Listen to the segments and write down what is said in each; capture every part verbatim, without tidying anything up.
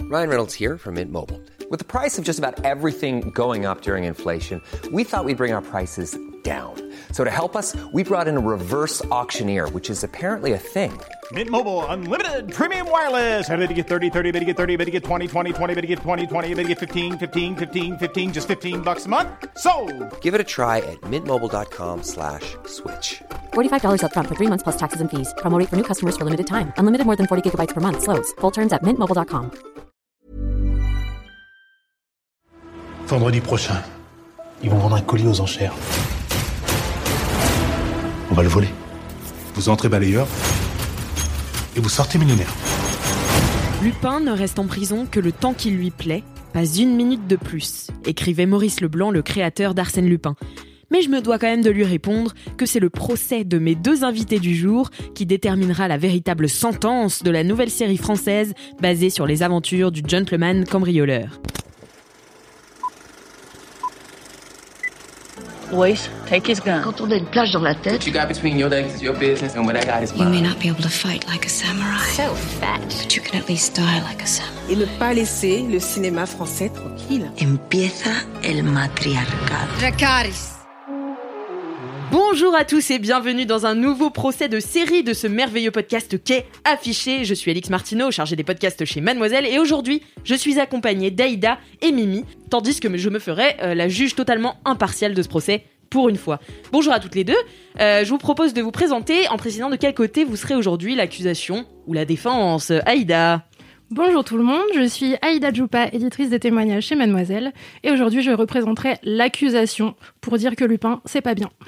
Ryan Reynolds here from Mint Mobile. With the price of just about everything going up during inflation, we thought we'd bring our prices down. So to help us, we brought in a reverse auctioneer, which is apparently a thing. Mint Mobile Unlimited Premium Wireless. How to get thirty, thirty, how to get thirty, how to get twenty, twenty, twenty, how to get twenty, twenty, how to get fifteen, fifteen, fifteen, fifteen, just fifteen bucks a month? Sold! Give it a try at mintmobile.com slash switch. forty-five dollars up front for three months plus taxes and fees. Promo rate for new customers for limited time. Unlimited more than forty gigabytes per month. Slows full terms at mint mobile dot com. Vendredi prochain, ils vont vendre un colis aux enchères. On va le voler. Vous entrez balayeur et vous sortez millionnaire. Lupin ne reste en prison que le temps qui lui plaît, pas une minute de plus, écrivait Maurice Leblanc, le créateur d'Arsène Lupin. Mais je me dois quand même de lui répondre que c'est le procès de mes deux invités du jour qui déterminera la véritable sentence de la nouvelle série française basée sur les aventures du gentleman cambrioleur. Boys, take his gun. Quand on a une plage dans la tête, What you got between your legs is your business, and what I got is You may mine. not be able to fight like a samurai, so fat. but you can at least die like a samurai. Et ne pas laisser le cinéma français tranquille. Empieza el matriarcado. Dracarys. Bonjour à tous et bienvenue dans un nouveau procès de série de ce merveilleux podcast qu'est Affiché. Je suis Alix Martineau, chargée des podcasts chez Mademoiselle, et aujourd'hui, je suis accompagnée d'Aïda et Mimi, tandis que je me ferai euh, la juge totalement impartiale de ce procès, pour une fois. Bonjour à toutes les deux. Euh, je vous propose de vous présenter en précisant de quel côté vous serez aujourd'hui, l'accusation ou la défense. Aïda. Bonjour tout le monde, je suis Aïda Djoupa, éditrice des témoignages chez Mademoiselle, et aujourd'hui je représenterai l'accusation pour dire que Lupin, c'est pas bien.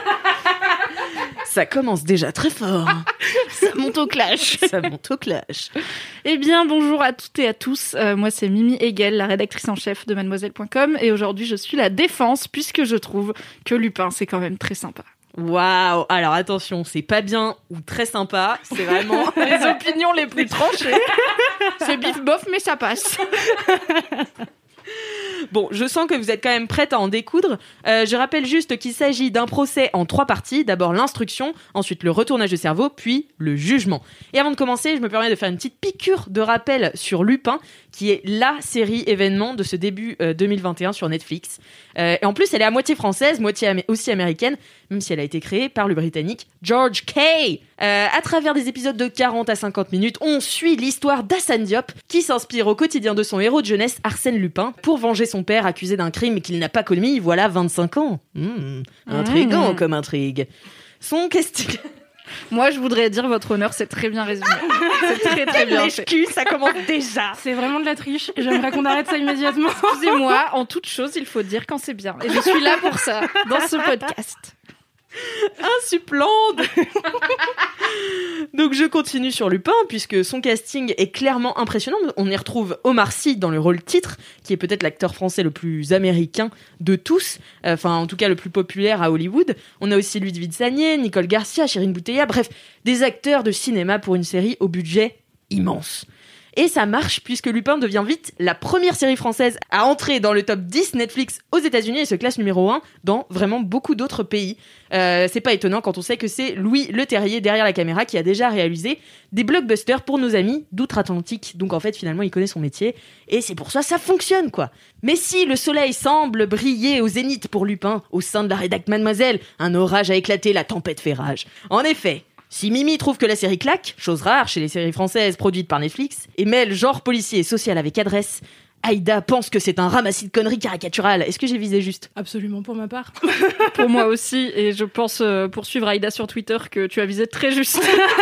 Ça commence déjà très fort. Ça monte au clash. Ça monte au clash. Eh bien, bonjour à toutes et à tous. Euh, moi, c'est Mimi Hegel, la rédactrice en chef de mademoiselle point com, et aujourd'hui, je suis la défense, puisque je trouve que Lupin, c'est quand même très sympa. Waouh. Alors attention, c'est pas bien ou très sympa, c'est vraiment Les opinions les plus tranchées. C'est bif bof, mais ça passe. Bon, je sens que vous êtes quand même prête à en découdre. Euh, je rappelle juste qu'il s'agit d'un procès en trois parties. D'abord l'instruction, ensuite le retournage de cerveau, puis le jugement. Et avant de commencer, je me permets de faire une petite piqûre de rappel sur Lupin, qui est la série événement de ce début euh, deux mille vingt et un sur Netflix. Euh, et en plus, elle est à moitié française, moitié am- aussi américaine, même si elle a été créée par le Britannique George Kay. Euh, à travers des épisodes de quarante à cinquante minutes, on suit l'histoire d'Hassane Diop, qui s'inspire au quotidien de son héros de jeunesse, Arsène Lupin, pour venger son père accusé d'un crime qu'il n'a pas commis, voilà vingt-cinq ans. Mmh, intriguant mmh. comme intrigue. Son casting... Moi, je voudrais dire, votre honneur, c'est très bien résumé. C'est très très bien fait. L'excuse, ça commence déjà. C'est vraiment de la triche. J'aimerais qu'on arrête ça immédiatement. Excusez-moi, en toute chose, il faut dire quand c'est bien. Et je suis là pour ça, dans ce podcast. Insupplande. Donc je continue sur Lupin, puisque son casting est clairement impressionnant. On y retrouve Omar Sy dans le rôle titre, qui est peut-être l'acteur français le plus américain de tous, enfin en tout cas le plus populaire à Hollywood. On a aussi Ludwig Sagnier, Nicole Garcia, Chérine Bouteilla, bref, des acteurs de cinéma pour une série au budget immense. Et ça marche puisque Lupin devient vite la première série française à entrer dans le top dix Netflix aux États-Unis et se classe numéro un dans vraiment beaucoup d'autres pays. Euh, c'est pas étonnant quand on sait que c'est Louis Leterrier derrière la caméra qui a déjà réalisé des blockbusters pour nos amis d'outre-Atlantique. Donc en fait, finalement, il connaît son métier et c'est pour ça ça fonctionne, quoi. Mais si le soleil semble briller au zénith pour Lupin, au sein de la rédac Mademoiselle, un orage a éclaté, la tempête fait rage. En effet, si Mimi trouve que la série claque, chose rare chez les séries françaises produites par Netflix, et mêle genre policier et social avec adresse, Aïda pense que c'est un ramassis de conneries caricaturales. Est-ce que j'ai visé juste ? Absolument, pour ma part. Pour moi aussi, et je pense euh, poursuivre Aïda sur Twitter que tu as visé très juste.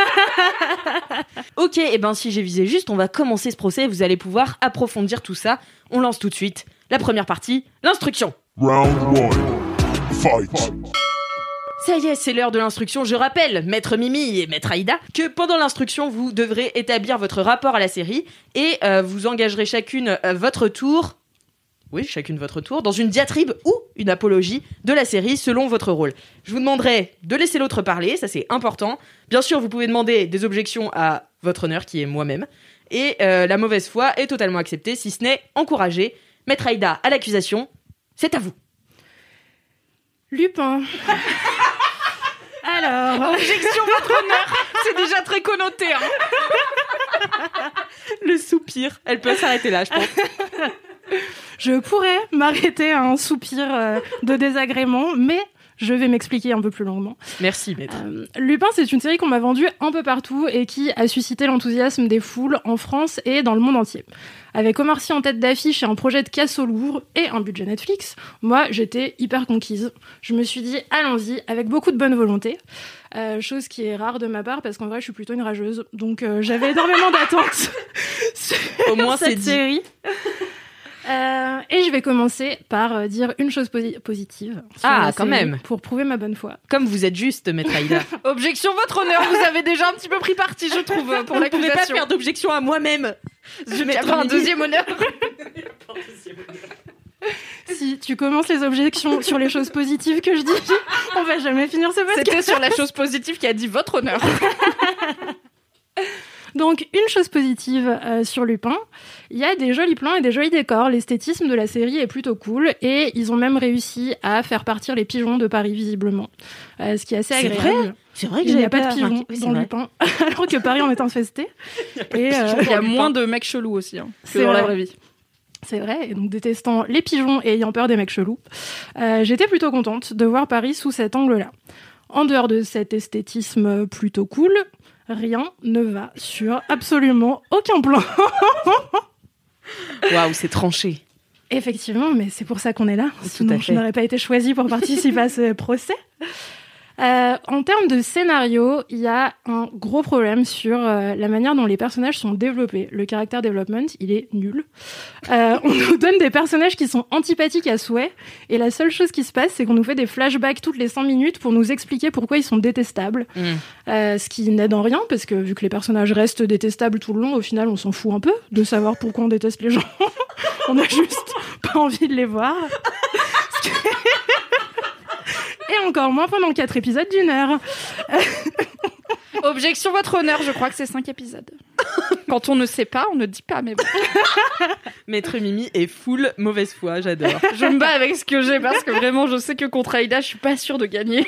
Ok, et ben si j'ai visé juste, on va commencer ce procès, vous allez pouvoir approfondir tout ça. On lance tout de suite la première partie, l'instruction. Round one. Fight. Ça y est, c'est l'heure de l'instruction. Je rappelle, maître Mimi et maître Aïda, que pendant l'instruction, vous devrez établir votre rapport à la série et euh, vous engagerez chacune euh, votre tour, oui, chacune votre tour, dans une diatribe ou une apologie de la série selon votre rôle. Je vous demanderai de laisser l'autre parler, ça c'est important. Bien sûr, vous pouvez demander des objections à votre honneur, qui est moi-même. Et euh, la mauvaise foi est totalement acceptée, si ce n'est encouragée. Maître Aïda, à l'accusation, c'est à vous. Lupin. Alors... Objection, votre honneur. C'est déjà très connoté, hein. Le soupir. Elle peut s'arrêter là, je pense. Je pourrais m'arrêter à un soupir euh, de désagrément, mais je vais m'expliquer un peu plus longuement. Merci, maître. Euh, Lupin, c'est une série qu'on m'a vendue un peu partout et qui a suscité l'enthousiasme des foules en France et dans le monde entier. Avec Omar Sy en tête d'affiche et un projet de casse au Louvre et un budget Netflix, moi, j'étais hyper conquise. Je me suis dit, allons-y, avec beaucoup de bonne volonté. Euh, chose qui est rare de ma part, parce qu'en vrai, je suis plutôt une rageuse. Donc, euh, j'avais énormément d'attentes sur Au moins, cette c'est dit. série. Euh, et je vais commencer par euh, dire une chose posi- positive. sur Ah, la quand série même. Pour prouver ma bonne foi. Comme vous êtes juste, maître Aïda. Objection, votre honneur, vous avez déjà un petit peu pris parti, je trouve, pour Vous ne pouvez pas l'accusation. faire d'objection à moi-même. Je vais avoir un deuxième honneur. Si tu commences les objections sur les choses positives que je dis, on va jamais finir ce podcast. C'était sur la chose positive qui a dit votre honneur. Donc, une chose positive euh, sur Lupin, il y a des jolis plans et des jolis décors. L'esthétisme de la série est plutôt cool et ils ont même réussi à faire partir les pigeons de Paris, visiblement. Euh, ce qui est assez C'est agréable. vrai C'est vrai que Il n'y j'avais a pas de pas pigeons remarqué. Oui, c'est dans vrai. Lupin, alors que Paris en est infesté. Et, euh, Il y a moins de mecs chelous aussi hein, que C'est dans la vrai. vraie vie. C'est vrai, et donc détestant les pigeons et ayant peur des mecs chelous, euh, j'étais plutôt contente de voir Paris sous cet angle-là. En dehors de cet esthétisme plutôt cool, rien ne va sur absolument aucun plan. Waouh, c'est tranché. Effectivement, mais c'est pour ça qu'on est là. Tout Sinon, à je fait. n'aurais pas été choisie pour participer à ce procès. Euh, en termes de scénario, il y a un gros problème sur euh, la manière dont les personnages sont développés. Le character development, il est nul. Euh, on nous donne des personnages qui sont antipathiques à souhait, et la seule chose qui se passe, c'est qu'on nous fait des flashbacks toutes les cinq minutes pour nous expliquer pourquoi ils sont détestables. Mm. Euh, ce qui n'aide en rien, parce que vu que les personnages restent détestables tout le long, au final, on s'en fout un peu de savoir pourquoi on déteste les gens. On a juste pas envie de les voir. Et encore moins pendant quatre épisodes d'une heure. Objection, votre honneur, je crois que c'est cinq épisodes. Quand on ne sait pas, on ne dit pas, mais bon. Maître Mimi est full mauvaise foi, j'adore. Je me bats avec ce que j'ai parce que vraiment, je sais que contre Aïda, je suis pas sûre de gagner.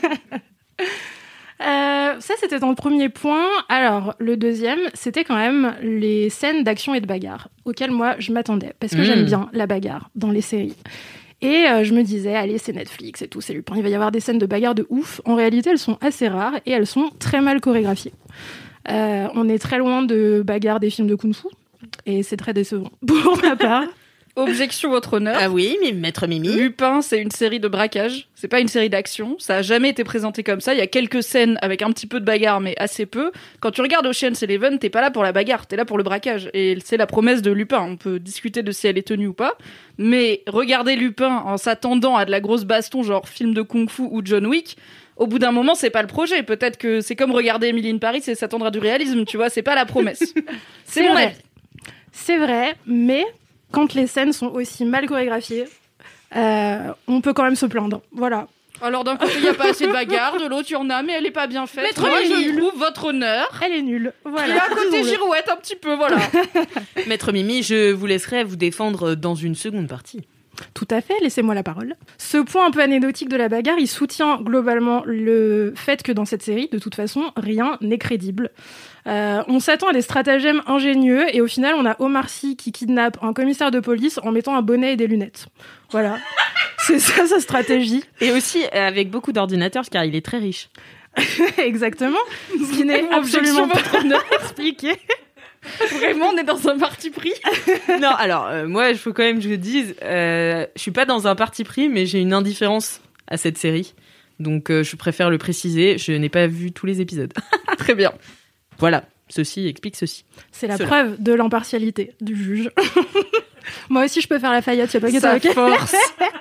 Euh, ça, c'était dans le premier point. Alors, le deuxième, c'était quand même les scènes d'action et de bagarre, auxquelles moi, je m'attendais, parce que Mmh. j'aime bien la bagarre dans les séries. Et euh, je me disais, allez, c'est Netflix et tout, c'est Lupin, il va y avoir des scènes de bagarre de ouf. En réalité, elles sont assez rares et elles sont très mal chorégraphiées. Euh, on est très loin de bagarre des films de kung-fu, et c'est très décevant pour ma part. Objection, votre honneur. Ah oui, mais maître Mimi. Lupin, c'est une série de braquage. C'est pas une série d'action. Ça a jamais été présenté comme ça. Il y a quelques scènes avec un petit peu de bagarre, mais assez peu. Quand tu regardes Ocean's Eleven, t'es pas là pour la bagarre, t'es là pour le braquage. Et c'est la promesse de Lupin. On peut discuter de si elle est tenue ou pas. Mais regarder Lupin en s'attendant à de la grosse baston, genre film de kung-fu ou John Wick, au bout d'un moment, c'est pas le projet. Peut-être que c'est comme regarder Emily in Paris et s'attendre à du réalisme, tu vois. C'est pas la promesse. C'est, C'est mon vrai. avis. C'est vrai, mais quand les scènes sont aussi mal chorégraphiées, euh, on peut quand même se plaindre. Voilà. Alors d'un côté, il y a pas assez de bagarre, de l'autre, il y en a, mais elle est pas bien faite. Maître Moi, je Mimi. trouve votre honneur. Elle est nulle. Voilà. Et à côté, Disons-le. girouette un petit peu, voilà. Maître Mimi, je vous laisserai vous défendre dans une seconde partie. Tout à fait, laissez-moi la parole. Ce point un peu anecdotique de la bagarre, il soutient globalement le fait que dans cette série, de toute façon, rien n'est crédible. Euh, on s'attend à des stratagèmes ingénieux et au final, on a Omar Sy qui kidnappe un commissaire de police en mettant un bonnet et des lunettes. Voilà. C'est ça sa stratégie. Et aussi euh, avec beaucoup d'ordinateurs, car il est très riche. Exactement. Ce qui n'est Objection, absolument pas votre honneur. expliqué. Vraiment, on est dans un parti pris. Non, alors, euh, moi, il faut quand même que je dise, euh, je suis pas dans un parti pris, mais j'ai une indifférence à cette série. Donc, euh, je préfère le préciser, je n'ai pas vu tous les épisodes. Très bien. Voilà, ceci explique ceci. C'est la Cela. preuve de l'impartialité du juge. Moi aussi, je peux faire la faillite, je sais pas que Sa t'as- force.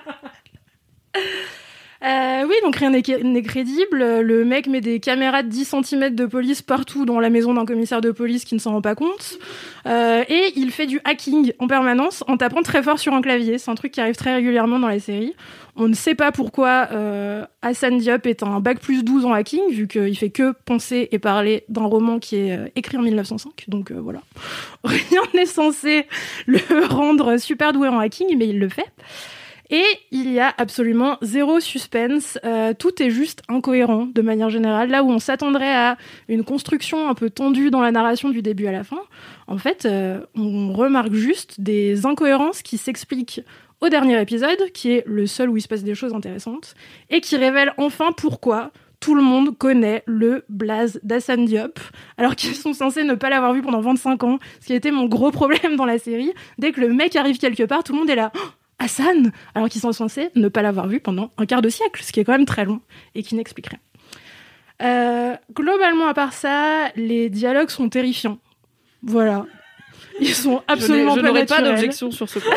Euh, oui, donc rien n'est n'est crédible. Le mec met des caméras de dix centimètres de police partout dans la maison d'un commissaire de police qui ne s'en rend pas compte. Euh, et il fait du hacking en permanence en tapant très fort sur un clavier. C'est un truc qui arrive très régulièrement dans la série. On ne sait pas pourquoi euh, Hassan Diop est un bac plus douze en hacking, vu qu'il fait que penser et parler d'un roman qui est euh, écrit en mille neuf cent cinq. Donc euh, voilà. Rien n'est censé le rendre super doué en hacking, mais il le fait. Et il y a absolument zéro suspense, euh, tout est juste incohérent de manière générale. Là où on s'attendrait à une construction un peu tendue dans la narration du début à la fin, en fait, euh, on remarque juste des incohérences qui s'expliquent au dernier épisode, qui est le seul où il se passe des choses intéressantes, et qui révèle enfin pourquoi tout le monde connaît le blaze d'Hassane Diop, alors qu'ils sont censés ne pas l'avoir vu pendant vingt-cinq ans, ce qui a été mon gros problème dans la série. Dès que le mec arrive quelque part, tout le monde est là oh, « Hassane !» alors qu'ils sont censés ne pas l'avoir vu pendant un quart de siècle, ce qui est quand même très long et qui n'explique rien. Euh, globalement, à part ça, les dialogues sont terrifiants. Voilà. Ils sont absolument je pas n'aurais naturels. pas d'objection sur ce point.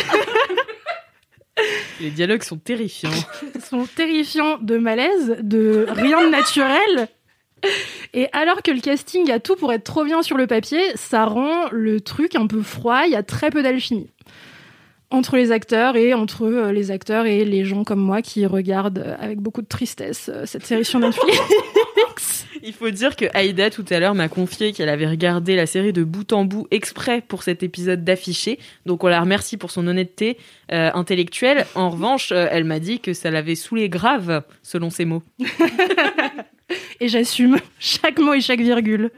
Les dialogues sont terrifiants. Ils sont terrifiants de malaise, de rien de naturel. Et alors que le casting a tout pour être trop bien sur le papier, ça rend le truc un peu froid, il y a très peu d'alchimie. Entre les acteurs et entre les acteurs et les gens comme moi qui regardent avec beaucoup de tristesse cette série sur Netflix. Il faut dire que Aïda, tout à l'heure, m'a confié qu'elle avait regardé la série de bout en bout exprès pour cet épisode d'Affiché. Donc on la remercie pour son honnêteté euh, intellectuelle. En revanche, euh, elle m'a dit que ça l'avait saoulée grave, selon ses mots. Et j'assume chaque mot et chaque virgule.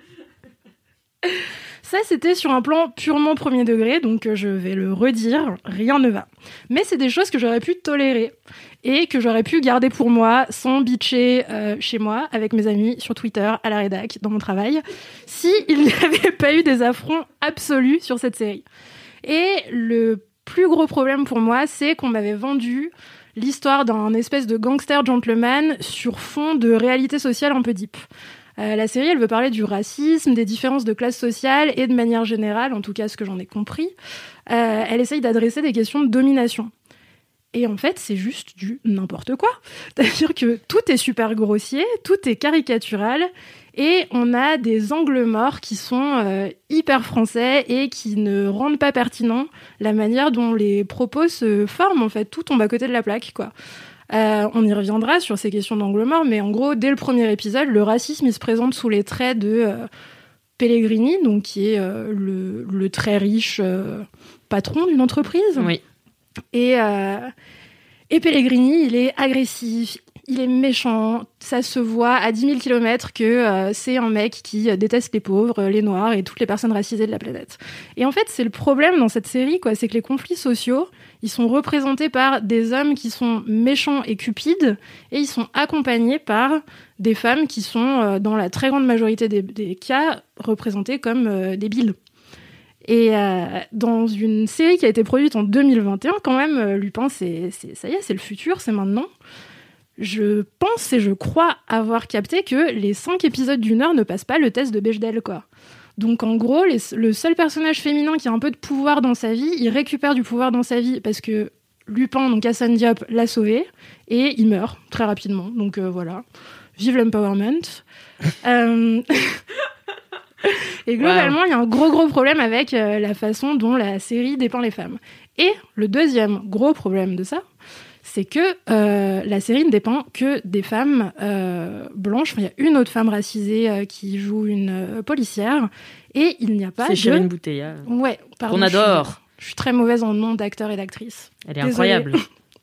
Ça, c'était sur un plan purement premier degré, donc je vais le redire, rien ne va. Mais c'est des choses que j'aurais pu tolérer et que j'aurais pu garder pour moi sans bitcher euh, chez moi, avec mes amis, sur Twitter, à la rédac, dans mon travail, si il n'y avait pas eu des affronts absolus sur cette série. Et le plus gros problème pour moi, c'est qu'on m'avait vendu l'histoire d'un espèce de gangster gentleman sur fond de réalité sociale un peu deep. Euh, la série, elle veut parler du racisme, des différences de classe sociale et de manière générale, en tout cas ce que j'en ai compris, euh, elle essaye d'adresser des questions de domination. Et en fait, c'est juste du n'importe quoi. C'est-à-dire que tout est super grossier, tout est caricatural, et on a des angles morts qui sont euh, hyper français et qui ne rendent pas pertinent la manière dont les propos se forment, en fait. Tout tombe à côté de la plaque, quoi. Euh, on y reviendra sur ces questions d'angle mort, mais en gros, dès le premier épisode, le racisme, il se présente sous les traits de euh, Pellegrini, donc qui est euh, le, le très riche euh, patron d'une entreprise. Oui. Et, euh, et Pellegrini, il est agressif, il est méchant, ça se voit à dix mille kilomètres que euh, c'est un mec qui déteste les pauvres, les noirs et toutes les personnes racisées de la planète. Et en fait, c'est le problème dans cette série, quoi, c'est que les conflits sociaux, ils sont représentés par des hommes qui sont méchants et cupides, et ils sont accompagnés par des femmes qui sont, euh, dans la très grande majorité des, des cas, représentées comme euh, débiles. Et euh, dans une série qui a été produite en deux mille vingt et un, quand même, euh, Lupin, c'est, c'est, ça y est, c'est le futur, c'est maintenant. Je pense et je crois avoir capté que les cinq épisodes d'une heure ne passent pas le test de Bechdel, quoi. Donc en gros, les, le seul personnage féminin qui a un peu de pouvoir dans sa vie, il récupère du pouvoir dans sa vie parce que Lupin, donc Hassane Diop, l'a sauvé, et il meurt très rapidement. Donc euh, voilà, vive l'empowerment. euh... Et globalement, il wow. y a un gros gros problème avec euh, la façon dont la série dépeint les femmes. Et le deuxième gros problème de ça, c'est que euh, la série ne dépeint que des femmes euh, blanches. Enfin, il y a une autre femme racisée euh, qui joue une euh, policière, et il n'y a pas c'est de... C'est Chérine Bouteilla. Ouais, pardon. On adore. Je suis, je suis très mauvaise en nom d'acteurs et d'actrices. Elle est Désolée. Incroyable.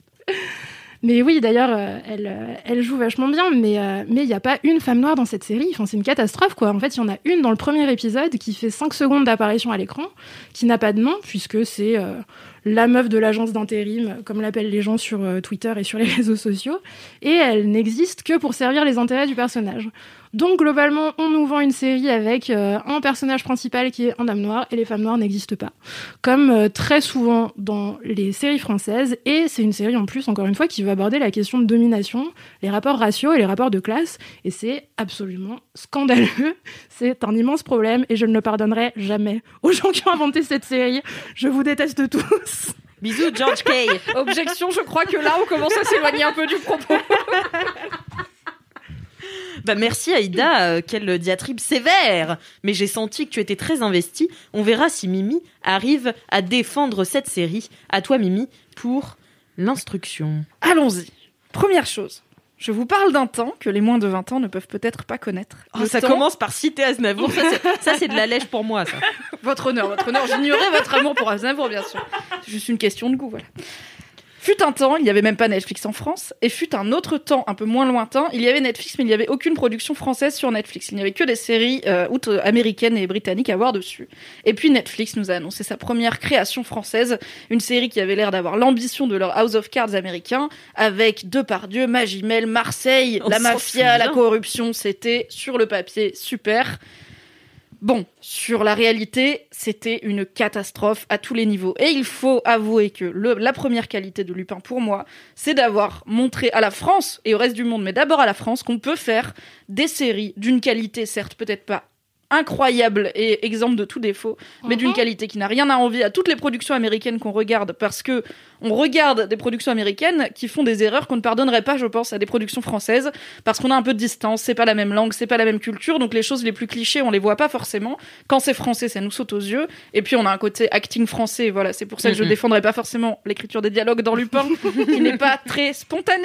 Mais oui, d'ailleurs, euh, elle, euh, elle joue vachement bien, mais euh, mais il n'y a pas une femme noire dans cette série. Enfin, c'est une catastrophe, quoi. En fait, il y en a une dans le premier épisode qui fait cinq secondes d'apparition à l'écran, qui n'a pas de nom, puisque c'est euh, la meuf de l'agence d'intérim, comme l'appellent les gens sur euh, Twitter et sur les réseaux sociaux, et elle n'existe que pour servir les intérêts du personnage. Donc, globalement, on nous vend une série avec euh, un personnage principal qui est un homme noir, et les femmes noires n'existent pas. Comme euh, très souvent dans les séries françaises, et c'est une série en plus, encore une fois, qui veut aborder la question de domination, les rapports raciaux et les rapports de classe, et c'est absolument scandaleux. C'est un immense problème, et je ne le pardonnerai jamais aux gens qui ont inventé cette série. Je vous déteste tous. Bisous, George Kay. Objection, je crois que là, on commence à s'éloigner un peu du propos. Bah merci Aïda, euh, quelle diatribe sévère. Mais j'ai senti que tu étais très investie. On verra si Mimi arrive à défendre cette série. À toi Mimi, pour l'instruction. Allons-y. Première chose, je vous parle d'un temps que les moins de vingt ans ne peuvent peut-être pas connaître. Oh, ça temps... commence par citer Aznavour, ça c'est, ça c'est de la lèche pour moi ça. Votre honneur, votre honneur, j'ignorais votre amour pour Aznavour bien sûr. C'est juste une question de goût, voilà. Fut un temps, il n'y avait même pas Netflix en France, et fut un autre temps un peu moins lointain, il y avait Netflix, mais il n'y avait aucune production française sur Netflix. Il n'y avait que des séries euh, outre américaines et britanniques à voir dessus. Et puis Netflix nous a annoncé sa première création française, une série qui avait l'air d'avoir l'ambition de leur House of Cards américain, avec Depardieu, Magimel, Marseille, On la s'en mafia, la souvient. corruption, c'était sur le papier super. Bon, sur la réalité, c'était une catastrophe à tous les niveaux. Et il faut avouer que le, la première qualité de Lupin, pour moi, c'est d'avoir montré à la France et au reste du monde, mais d'abord à la France, qu'on peut faire des séries d'une qualité, certes peut-être pas incroyable et exemple de tout défaut, mais d'une qualité qui n'a rien à envier à toutes les productions américaines qu'on regarde, parce que on regarde des productions américaines qui font des erreurs qu'on ne pardonnerait pas, je pense, à des productions françaises, parce qu'on a un peu de distance, c'est pas la même langue, c'est pas la même culture, donc les choses les plus clichés, on les voit pas forcément. Quand c'est français, ça nous saute aux yeux. Et puis on a un côté acting français, voilà, c'est pour ça que je Mm-hmm. défendrai pas forcément l'écriture des dialogues dans Lupin, qui n'est pas très spontanée.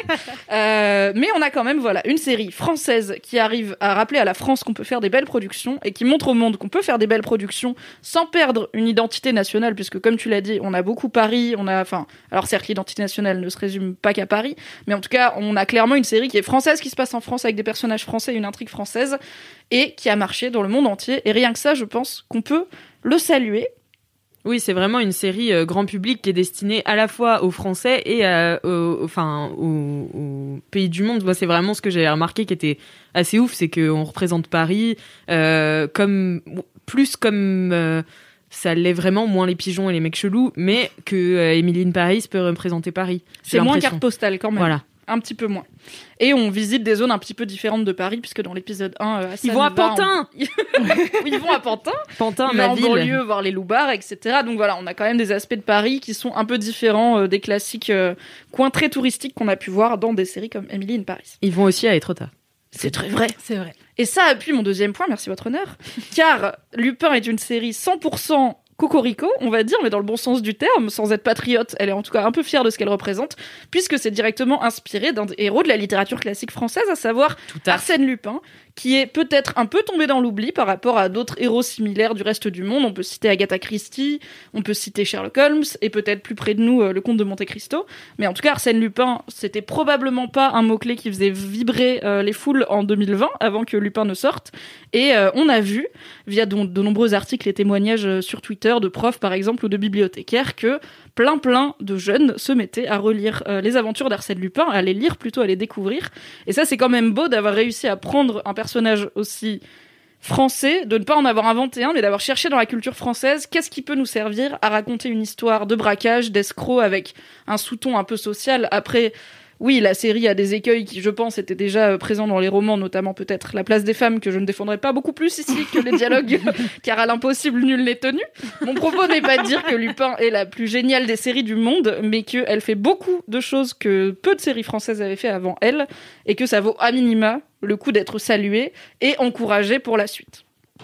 euh, mais on a quand même, voilà, une série française qui arrive à rappeler à la France qu'on peut faire des belles productions et qui montre au monde qu'on peut faire des belles productions sans perdre une identité nationale, puisque comme tu l'as dit, on a beaucoup Paris, on a, enfin, alors certes l'identité nationale ne se résume pas qu'à Paris, mais en tout cas on a clairement une série qui est française, qui se passe en France avec des personnages français et une intrigue française, et qui a marché dans le monde entier, et rien que ça je pense qu'on peut le saluer. Oui, c'est vraiment une série euh, grand public qui est destinée à la fois aux Français et à, aux, enfin, aux, aux pays du monde. Moi, c'est vraiment ce que j'ai remarqué qui était assez ouf, c'est qu'on représente Paris euh, comme plus comme euh, ça l'est vraiment, moins les pigeons et les mecs chelous, mais que euh, Emily in Paris peut représenter Paris. C'est moins carte postale quand même. Voilà. Un petit peu moins. Et on visite des zones un petit peu différentes de Paris, puisque dans l'épisode un, euh, Hassan Ils vont à va Pantin. en... oui, ils vont à Pantin. Pantin, Ils ma vont en ville. banlieue voir les loupards, et cetera. Donc voilà, on a quand même des aspects de Paris qui sont un peu différents euh, des classiques euh, coins très touristiques qu'on a pu voir dans des séries comme Emily in Paris. Ils vont aussi à Étretat. C'est très vrai. C'est vrai. Et ça appuie mon deuxième point, merci votre honneur, car Lupin est une série cent pour cent cocorico, on va dire, mais dans le bon sens du terme, sans être patriote, elle est en tout cas un peu fière de ce qu'elle représente, puisque c'est directement inspiré d'un héros de la littérature classique française, à savoir Arsène Lupin, qui est peut-être un peu tombé dans l'oubli par rapport à d'autres héros similaires du reste du monde. On peut citer Agatha Christie, on peut citer Sherlock Holmes, et peut-être plus près de nous, euh, le Comte de Monte-Cristo. Mais en tout cas, Arsène Lupin, c'était probablement pas un mot-clé qui faisait vibrer euh, les foules en deux mille vingt, avant que Lupin ne sorte. Et euh, on a vu, via de, de nombreux articles et témoignages euh, sur Twitter, de profs par exemple, ou de bibliothécaires, que plein plein de jeunes se mettaient à relire euh, les aventures d'Arsène Lupin, à les lire plutôt, à les découvrir. Et ça, c'est quand même beau d'avoir réussi à prendre un personnage aussi français, de ne pas en avoir inventé un, mais d'avoir cherché dans la culture française qu'est-ce qui peut nous servir à raconter une histoire de braquage, d'escroc, avec un sous-ton un peu social. Après, oui, la série a des écueils qui, je pense, étaient déjà euh, présents dans les romans, notamment peut-être La place des femmes, que je ne défendrai pas beaucoup plus ici que les dialogues, car à l'impossible, nul n'est tenu. Mon propos n'est pas de dire que Lupin est la plus géniale des séries du monde, mais qu'elle fait beaucoup de choses que peu de séries françaises avaient fait avant elle, et que ça vaut à minima le coup d'être salué et encouragé pour la suite.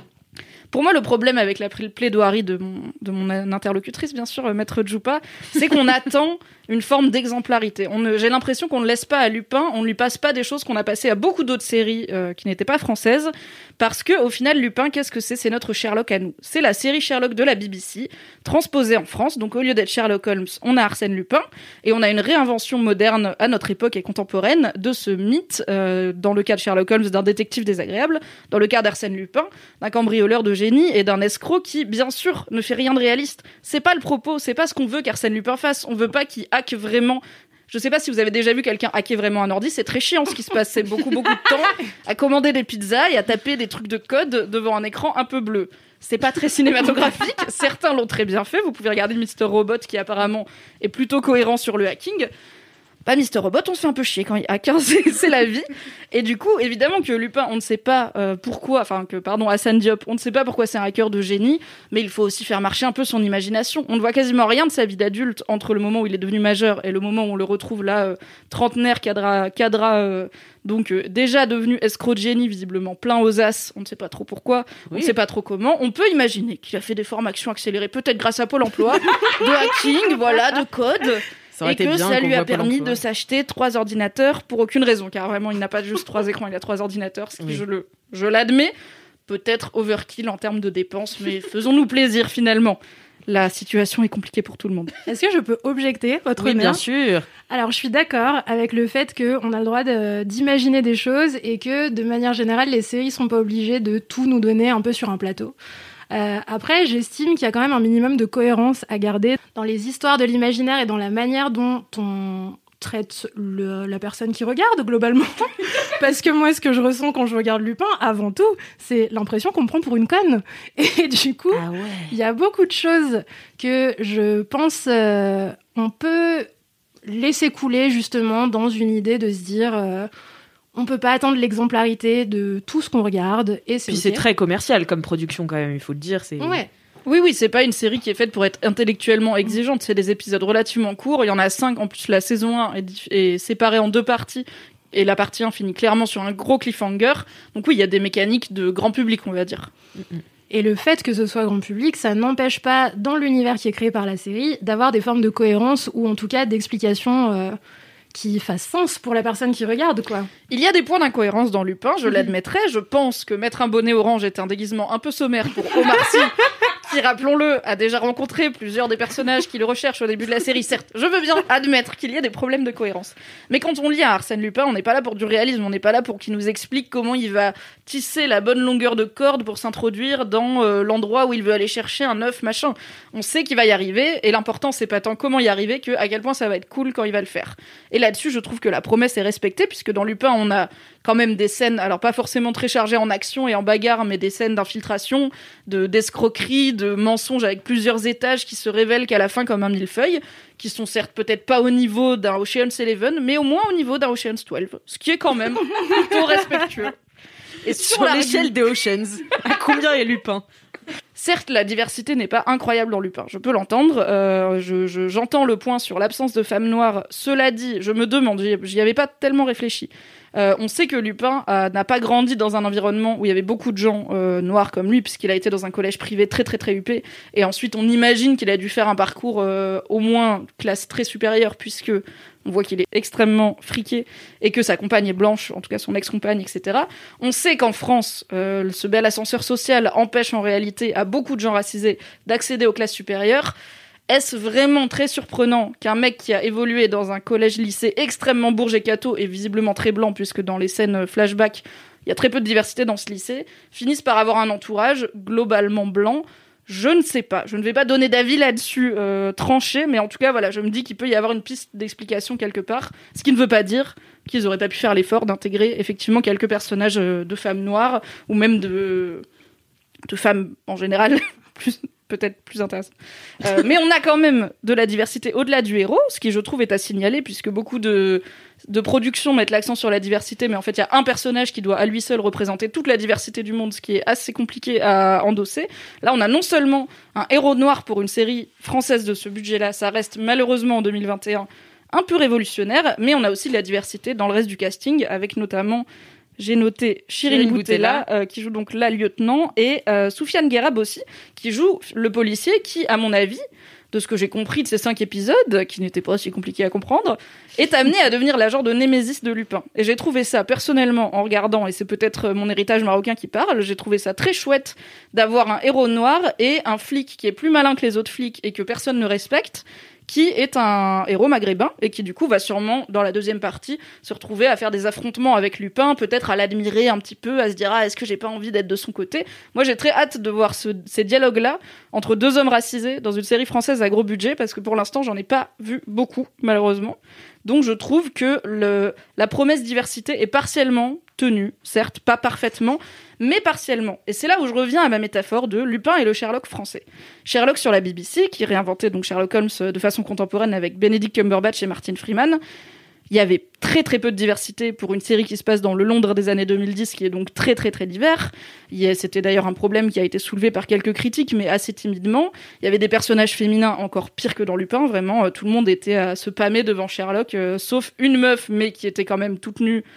Pour moi, le problème avec la plaidoirie de mon, de mon interlocutrice, bien sûr, Maître Djoupa, c'est qu'on attend une forme d'exemplarité. On ne, j'ai l'impression qu'on ne laisse pas à Lupin, on ne lui passe pas des choses qu'on a passées à beaucoup d'autres séries euh, qui n'étaient pas françaises, parce que au final, Lupin, qu'est-ce que c'est ? C'est notre Sherlock à nous. C'est la série Sherlock de la B B C, transposée en France. Donc au lieu d'être Sherlock Holmes, on a Arsène Lupin, et on a une réinvention moderne à notre époque et contemporaine de ce mythe, euh, dans le cas de Sherlock Holmes, d'un détective désagréable, dans le cas d'Arsène Lupin, d'un cambrioleur de génie et d'un escroc qui, bien sûr, ne fait rien de réaliste. C'est pas le propos, c'est pas ce qu'on veut qu'Arsène Lupin fasse. On veut pas qu'il hack vraiment. Je sais pas si vous avez déjà vu quelqu'un hacker vraiment un ordi, c'est très chiant ce qui se passe. C'est beaucoup, beaucoup de temps à commander des pizzas et à taper des trucs de code devant un écran un peu bleu. C'est pas très cinématographique. Certains l'ont très bien fait. Vous pouvez regarder mister Robot qui apparemment est plutôt cohérent sur le hacking. Pas mister Robot, on se fait un peu chier quand il hack, hein, c'est, c'est la vie. Et du coup, évidemment que Lupin, on ne sait pas euh, pourquoi, enfin que, pardon, Hassan Diop, on ne sait pas pourquoi c'est un hacker de génie, mais il faut aussi faire marcher un peu son imagination. On ne voit quasiment rien de sa vie d'adulte entre le moment où il est devenu majeur et le moment où on le retrouve là, euh, trentenaire, cadra, cadra euh, donc euh, déjà devenu escroc de génie, visiblement plein aux as, on ne sait pas trop pourquoi, on ne sait pas trop comment. On peut imaginer qu'il a fait des formations accélérées, peut-être grâce à Pôle emploi, de hacking, voilà, de code... Et que ça lui a permis de s'acheter trois ordinateurs pour aucune raison, car vraiment il n'a pas juste trois écrans, il a trois ordinateurs, ce qui oui. je le, je l'admets, peut-être overkill en termes de dépenses, mais faisons-nous plaisir finalement. la situation est compliquée pour tout le monde. Est-ce que je peux objecter, votre Oui, honneur ? bien sûr. Alors, je suis d'accord avec le fait qu'on a le droit de, d'imaginer des choses et que, de manière générale, les séries sont pas obligées de tout nous donner un peu sur un plateau. Euh, après, j'estime qu'il y a quand même un minimum de cohérence à garder dans les histoires de l'imaginaire et dans la manière dont on traite le, la personne qui regarde, globalement. Parce que moi, ce que je ressens quand je regarde Lupin, avant tout, c'est l'impression qu'on me prend pour une conne. Et du coup, Ah ouais. il y a beaucoup de choses que je pense euh, on peut laisser couler, justement, dans une idée de se dire... Euh, on peut pas attendre l'exemplarité de tout ce qu'on regarde. Et c'est Puis okay. c'est très commercial comme production, quand même, il faut le dire. C'est... Ouais. Oui, oui, c'est pas une série qui est faite pour être intellectuellement exigeante. C'est des épisodes relativement courts. Il y en a cinq. En plus, la saison un est, dif- est séparée en deux parties. Et la partie un finit clairement sur un gros cliffhanger. Donc oui, il y a des mécaniques de grand public, on va dire. Et le fait que ce soit grand public, ça n'empêche pas, dans l'univers qui est créé par la série, d'avoir des formes de cohérence ou en tout cas d'explications euh, qui fassent sens pour la personne qui regarde, quoi. Il y a des points d'incohérence dans Lupin, je l'admettrai. Je pense que mettre un bonnet orange est un déguisement un peu sommaire pour Omar Sy, qui, rappelons-le, a déjà rencontré plusieurs des personnages qui le recherchent au début de la série. Certes, je veux bien admettre qu'il y a des problèmes de cohérence. Mais quand on lit un Arsène Lupin, on n'est pas là pour du réalisme, on n'est pas là pour qu'il nous explique comment il va tisser la bonne longueur de corde pour s'introduire dans euh, l'endroit où il veut aller chercher un œuf, machin. On sait qu'il va y arriver, et l'important, c'est pas tant comment y arriver que à quel point ça va être cool quand il va le faire. Et là-dessus, je trouve que la promesse est respectée, puisque dans Lupin, on a quand même des scènes, alors pas forcément très chargées en action et en bagarre, mais des scènes d'infiltration, de, d'escroquerie, de mensonges avec plusieurs étages qui se révèlent qu'à la fin comme un millefeuille, qui sont certes peut-être pas au niveau d'un Ocean's Eleven, mais au moins au niveau d'un Ocean's douze, ce qui est quand même plutôt respectueux. Et sur, sur l'échelle des Oceans, à combien est Lupin ? Certes, la diversité n'est pas incroyable dans Lupin, je peux l'entendre. Euh, je, je, j'entends le point sur l'absence de femmes noires. Cela dit, je me demande, j'y, j'y avais pas tellement réfléchi. Euh, on sait que Lupin a, n'a pas grandi dans un environnement où il y avait beaucoup de gens euh, noirs comme lui, puisqu'il a été dans un collège privé très très très huppé. Et ensuite, on imagine qu'il a dû faire un parcours euh, au moins classe très supérieure, puisque on voit qu'il est extrêmement friqué et que sa compagne est blanche, en tout cas son ex-compagne, et cetera. On sait qu'en France, euh, ce bel ascenseur social empêche en réalité à beaucoup de gens racisés d'accéder aux classes supérieures. Est-ce vraiment très surprenant qu'un mec qui a évolué dans un collège-lycée extrêmement bourge et catho et visiblement très blanc, puisque dans les scènes flashback, il y a très peu de diversité dans ce lycée, finisse par avoir un entourage globalement blanc? Je ne sais pas. Je ne vais pas donner d'avis là-dessus euh, tranché, mais en tout cas, voilà, je me dis qu'il peut y avoir une piste d'explication quelque part, ce qui ne veut pas dire qu'ils auraient pas pu faire l'effort d'intégrer effectivement quelques personnages euh, de femmes noires, ou même de, de femmes en général, plus... peut-être plus intéressant. Euh, mais on a quand même de la diversité au-delà du héros, ce qui, je trouve, est à signaler, puisque beaucoup de, de productions mettent l'accent sur la diversité, mais en fait, il y a un personnage qui doit à lui seul représenter toute la diversité du monde, ce qui est assez compliqué à endosser. Là, on a non seulement un héros noir pour une série française de ce budget-là, ça reste malheureusement en deux mille vingt et un un peu révolutionnaire, mais on a aussi de la diversité dans le reste du casting, avec notamment... J'ai noté Chirine Boutella, euh, qui joue donc la lieutenant, et euh, Soufiane Guerab aussi, qui joue le policier qui, à mon avis, de ce que j'ai compris de ces cinq épisodes, qui n'étaient pas si compliqués à comprendre, est amené à devenir la genre de némésis de Lupin. Et j'ai trouvé ça, personnellement, en regardant, et c'est peut-être mon héritage marocain qui parle, j'ai trouvé ça très chouette d'avoir un héros noir et un flic qui est plus malin que les autres flics et que personne ne respecte, qui est un héros maghrébin et qui du coup va sûrement dans la deuxième partie se retrouver à faire des affrontements avec Lupin, peut-être à l'admirer un petit peu, à se dire ah est-ce que j'ai pas envie d'être de son côté. Moi j'ai très hâte de voir ce, ces dialogues là entre deux hommes racisés dans une série française à gros budget, parce que pour l'instant j'en ai pas vu beaucoup malheureusement. Donc je trouve que le, la promesse diversité est partiellement tenue, certes pas parfaitement, mais partiellement. Et c'est là où je reviens à ma métaphore de Lupin et le Sherlock français. Sherlock sur la B B C, qui réinventait donc Sherlock Holmes de façon contemporaine avec Benedict Cumberbatch et Martin Freeman. Il y avait très très peu de diversité pour une série qui se passe dans le Londres des années deux mille dix, qui est donc très très très divers. C'était d'ailleurs un problème qui a été soulevé par quelques critiques, mais assez timidement. Il y avait des personnages féminins encore pires que dans Lupin, vraiment. Tout le monde était à se pâmer devant Sherlock, euh, sauf une meuf, mais qui était quand même toute nue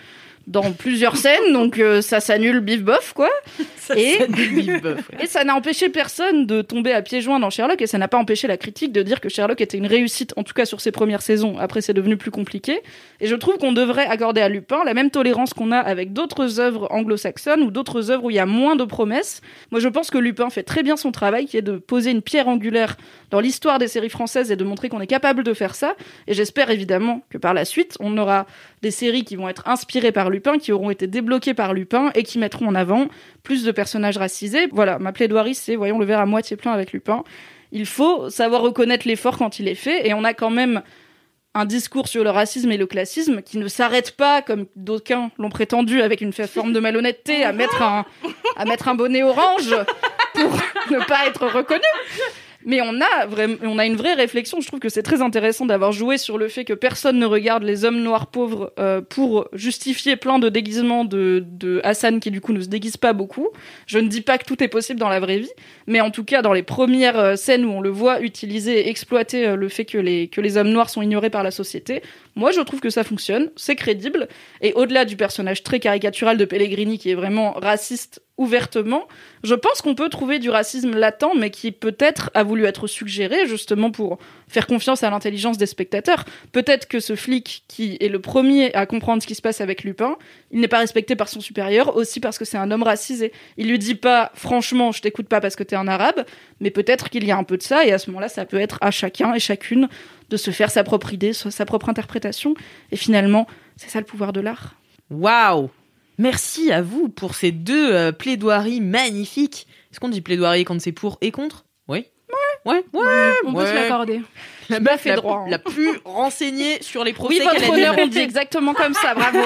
dans plusieurs scènes, donc euh, ça s'annule bif bof quoi. Ça et s'annule bif bof. Ouais. Et ça n'a empêché personne de tomber à pieds joints dans Sherlock, et ça n'a pas empêché la critique de dire que Sherlock était une réussite, en tout cas sur ses premières saisons. Après, c'est devenu plus compliqué. Et je trouve qu'on devrait accorder à Lupin la même tolérance qu'on a avec d'autres œuvres anglo-saxonnes ou d'autres œuvres où il y a moins de promesses. Moi, je pense que Lupin fait très bien son travail, qui est de poser une pierre angulaire dans l'histoire des séries françaises et de montrer qu'on est capable de faire ça. Et j'espère évidemment que par la suite, on aura des séries qui vont être inspirées par Lupin, qui auront été débloquées par Lupin et qui mettront en avant plus de personnages racisés. Voilà, ma plaidoirie, c'est voyons le verre à moitié plein avec Lupin. Il faut savoir reconnaître l'effort quand il est fait, et on a quand même un discours sur le racisme et le classisme qui ne s'arrête pas, comme d'aucuns l'ont prétendu, avec une forme de malhonnêteté, à mettre un, à mettre un bonnet orange pour ne pas être reconnu. Mais on a, vraiment, on a une vraie réflexion. Je trouve que c'est très intéressant d'avoir joué sur le fait que personne ne regarde les hommes noirs pauvres euh, pour justifier plein de déguisements de, de Hassan qui, du coup, ne se déguise pas beaucoup. Je ne dis pas que tout est possible dans la vraie vie, mais en tout cas, dans les premières euh, scènes où on le voit utiliser et exploiter euh, le fait que les, que les hommes noirs sont ignorés par la société, moi, je trouve que ça fonctionne, c'est crédible. Et au-delà du personnage très caricatural de Pellegrini, qui est vraiment raciste ouvertement, je pense qu'on peut trouver du racisme latent, mais qui peut-être a voulu être suggéré justement pour faire confiance à l'intelligence des spectateurs. Peut-être que ce flic qui est le premier à comprendre ce qui se passe avec Lupin, il n'est pas respecté par son supérieur, aussi parce que c'est un homme racisé. Il lui dit pas, franchement, je t'écoute pas parce que t'es un arabe, mais peut-être qu'il y a un peu de ça, et à ce moment-là, ça peut être à chacun et chacune de se faire sa propre idée, sa propre interprétation, et finalement, c'est ça le pouvoir de l'art. Waouh! Merci à vous pour ces deux euh, plaidoiries magnifiques. Est-ce qu'on dit plaidoirie quand c'est pour et contre? Oui. Ouais. Ouais. Ouais. On ouais. peut se l'accorder. La meuf la, droit, hein. la plus renseignée sur les procès oui, qu'elle a votre honneur, on dit exactement comme ça. Bravo.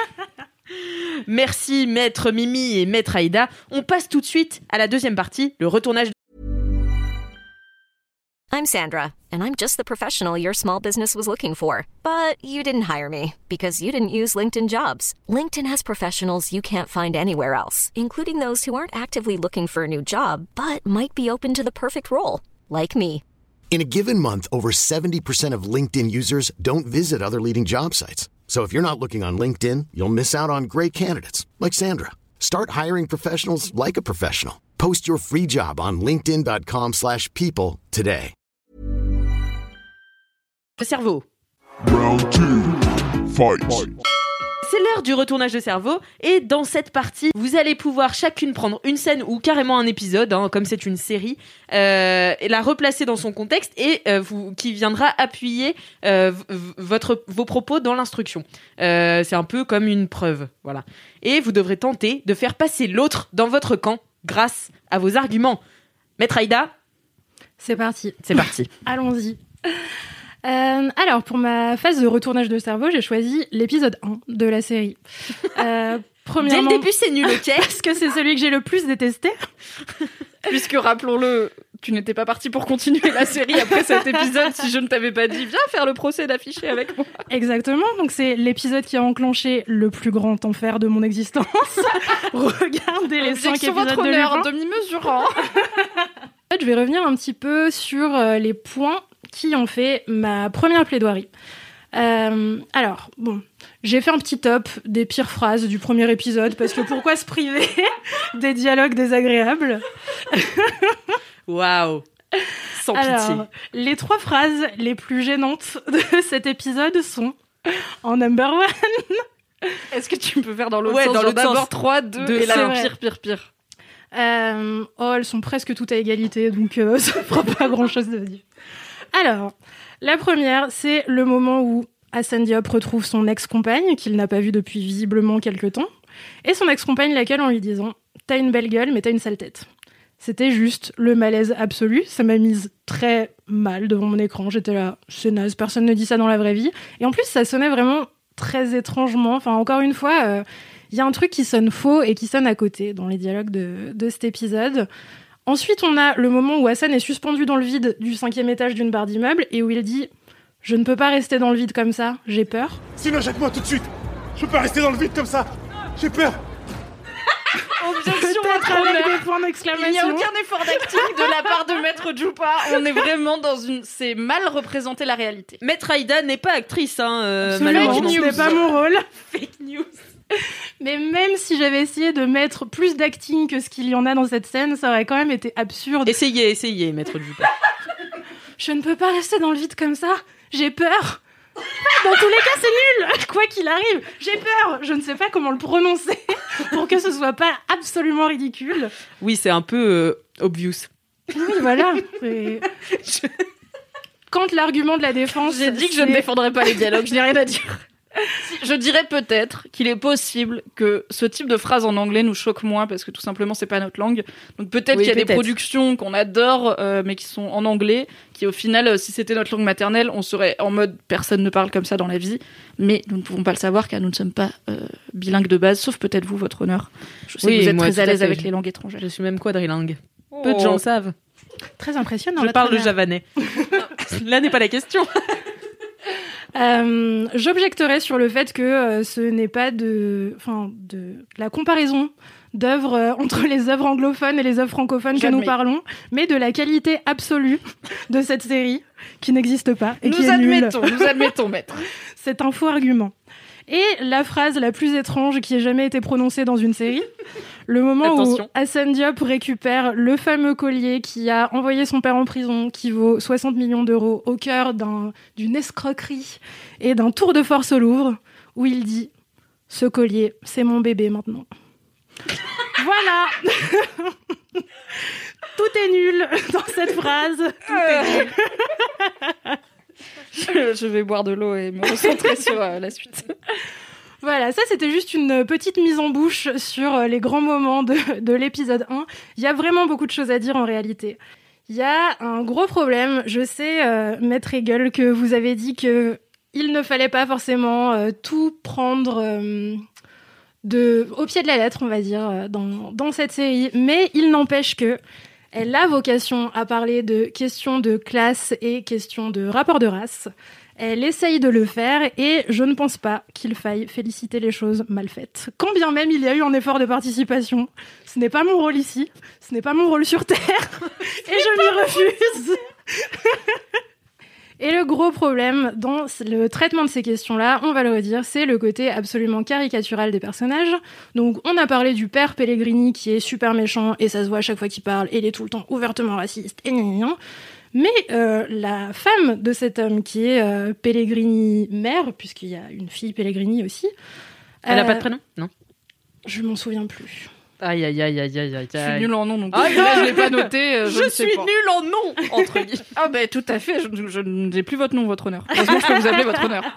Merci Maître Mimi et Maître Aïda. On passe tout de suite à la deuxième partie, le retournage. I'm Sandra, and I'm just the professional your small business was looking for. But you didn't hire me, because you didn't use LinkedIn Jobs. LinkedIn has professionals you can't find anywhere else, including those who aren't actively looking for a new job, but might be open to the perfect role, like me. In a given month, over seventy percent of LinkedIn users don't visit other leading job sites. So if you're not looking on LinkedIn, you'll miss out on great candidates, like Sandra. Start hiring professionals like a professional. Post your free job on linkedin.com slash people today. Le cerveau. Round two. Fight. C'est l'heure du retournage de cerveau, et dans cette partie, vous allez pouvoir chacune prendre une scène ou carrément un épisode, hein, comme c'est une série, euh, et la replacer dans son contexte, et euh, vous, qui viendra appuyer euh, v- votre, vos propos dans l'instruction. Euh, c'est un peu comme une preuve, voilà. Et vous devrez tenter de faire passer l'autre dans votre camp grâce à vos arguments. Maître Aïda, c'est parti. C'est parti. Allons-y. Euh, alors, pour ma phase de retournage de cerveau, j'ai choisi l'épisode un de la série. Euh, premièrement, dès le début, c'est nul, ok? Parce que c'est celui que j'ai le plus détesté. Puisque, rappelons-le, tu n'étais pas partie pour continuer la série après cet épisode si je ne t'avais pas dit « Viens faire le procès d'afficher avec moi ». Exactement, donc c'est l'épisode qui a enclenché le plus grand enfer de mon existence. Regardez les cinq épisodes votre de honneur, Lupin. demi-mesurant. Je vais revenir un petit peu sur les points qui ont fait ma première plaidoirie. Euh, alors, bon, j'ai fait un petit top des pires phrases du premier épisode, parce que pourquoi se priver des dialogues désagréables? Waouh! Sans alors, pitié. Les trois phrases les plus gênantes de cet épisode sont en number one. Est-ce que tu peux faire dans l'autre ouais, sens? Dans l'autre d'abord sens. trois, deux, et là, pire, pire, pire. Euh, oh, elles sont presque toutes à égalité, donc euh, ça fera pas grand-chose de dire. Alors, la première, c'est le moment où Hassan Diop retrouve son ex-compagne, qu'il n'a pas vue depuis visiblement quelques temps, et son ex-compagne l'accueille en lui disant « T'as une belle gueule, mais t'as une sale tête ». C'était juste le malaise absolu. Ça m'a mise très mal devant mon écran. J'étais là, c'est naze, personne ne dit ça dans la vraie vie. Et en plus, ça sonnait vraiment très étrangement. Enfin, encore une fois, il euh, y a un truc qui sonne faux et qui sonne à côté dans les dialogues de, de cet épisode. Ensuite, on a le moment où Hassan est suspendu dans le vide du cinquième étage d'une barre d'immeuble et où il dit « Je ne peux pas rester dans le vide comme ça, j'ai peur. » Sinon, jette-moi tout de suite. Je peux pas rester dans le vide comme ça. J'ai peur. Objection avec des points d'exclamation. Il n'y a aucun effort d'acting de la part de Maître Djoupa. On est vraiment dans une... C'est mal représenter la réalité. Maître Aïda n'est pas actrice, hein, euh, Ce fake news n'est pas mon rôle. Fake news. Mais même si j'avais essayé de mettre plus d'acting que ce qu'il y en a dans cette scène, ça aurait quand même été absurde. Essayez, essayez, maître Dupin. Je ne peux pas rester dans le vide comme ça. J'ai peur. Dans tous les cas, c'est nul. Quoi qu'il arrive, j'ai peur. Je ne sais pas comment le prononcer pour que ce soit pas absolument ridicule. Oui, c'est un peu euh, obvious. Oui, voilà. C'est... Je... Quand l'argument de la défense... J'ai dit que c'est... je ne défendrais pas les dialogues, je n'ai rien à dire. Je dirais peut-être qu'il est possible que ce type de phrase en anglais nous choque moins parce que tout simplement c'est pas notre langue. Donc peut-être oui, qu'il y a peut-être. des productions qu'on adore euh, mais qui sont en anglais, qui au final euh, si c'était notre langue maternelle, on serait en mode personne ne parle comme ça dans la vie, mais nous ne pouvons pas le savoir car nous ne sommes pas euh, bilingues de base, sauf peut-être vous, votre honneur. Je sais oui, que vous êtes moi, très à l'aise fait, avec je... les langues étrangères. Je suis même quadrilingue. Oh. Peu de gens le savent. Très impressionnant. Je parle le javanais. Là n'est pas la question. Euh, j'objecterai sur le fait que euh, ce n'est pas de, enfin, de la comparaison d'œuvres euh, entre les œuvres anglophones et les œuvres francophones J'admets. que nous parlons, mais de la qualité absolue de cette série qui n'existe pas et nous qui est admettons, nulle. Nous admettons, maître. C'est un faux argument. Et la phrase la plus étrange qui ait jamais été prononcée dans une série, le moment Attention. où Hassan Diop récupère le fameux collier qui a envoyé son père en prison, qui vaut soixante millions d'euros, au cœur d'un, d'une escroquerie et d'un tour de force au Louvre, où il dit « Ce collier, c'est mon bébé maintenant. » Voilà. Tout est nul dans cette phrase. Tout est nul. je, je vais boire de l'eau et me recentrer sur euh, la suite. Voilà, ça c'était juste une petite mise en bouche sur les grands moments de, de l'épisode un. Il y a vraiment beaucoup de choses à dire en réalité. Il y a un gros problème. Je sais, euh, Maître Hegel, que vous avez dit que il ne fallait pas forcément euh, tout prendre euh, de, au pied de la lettre, on va dire, euh, dans, dans cette série. Mais il n'empêche que elle a vocation à parler de questions de classe et questions de rapport de race. Elle essaye de le faire et je ne pense pas qu'il faille féliciter les choses mal faites. Quand bien même il y a eu un effort de participation, ce n'est pas mon rôle ici, ce n'est pas mon rôle sur Terre et je m'y refuse. Et le gros problème dans le traitement de ces questions-là, on va le redire, c'est le côté absolument caricatural des personnages. Donc on a parlé du père Pellegrini qui est super méchant et ça se voit à chaque fois qu'il parle et il est tout le temps ouvertement raciste et gna gna gna. Mais euh, la femme de cet homme qui est euh, Pellegrini mère, puisqu'il y a une fille Pellegrini aussi. Elle euh, a pas de prénom ? Non. Je m'en souviens plus. Aïe, aïe, aïe, aïe, aïe, aïe. Je suis nulle en nom, donc Ah, là, je l'ai pas noté. euh, je Je ne sais suis pas. nulle en nom, entre guillemets. Ah ben tout à fait, je, je n'ai plus votre nom, votre honneur. Heureusement, je peux vous appeler votre honneur.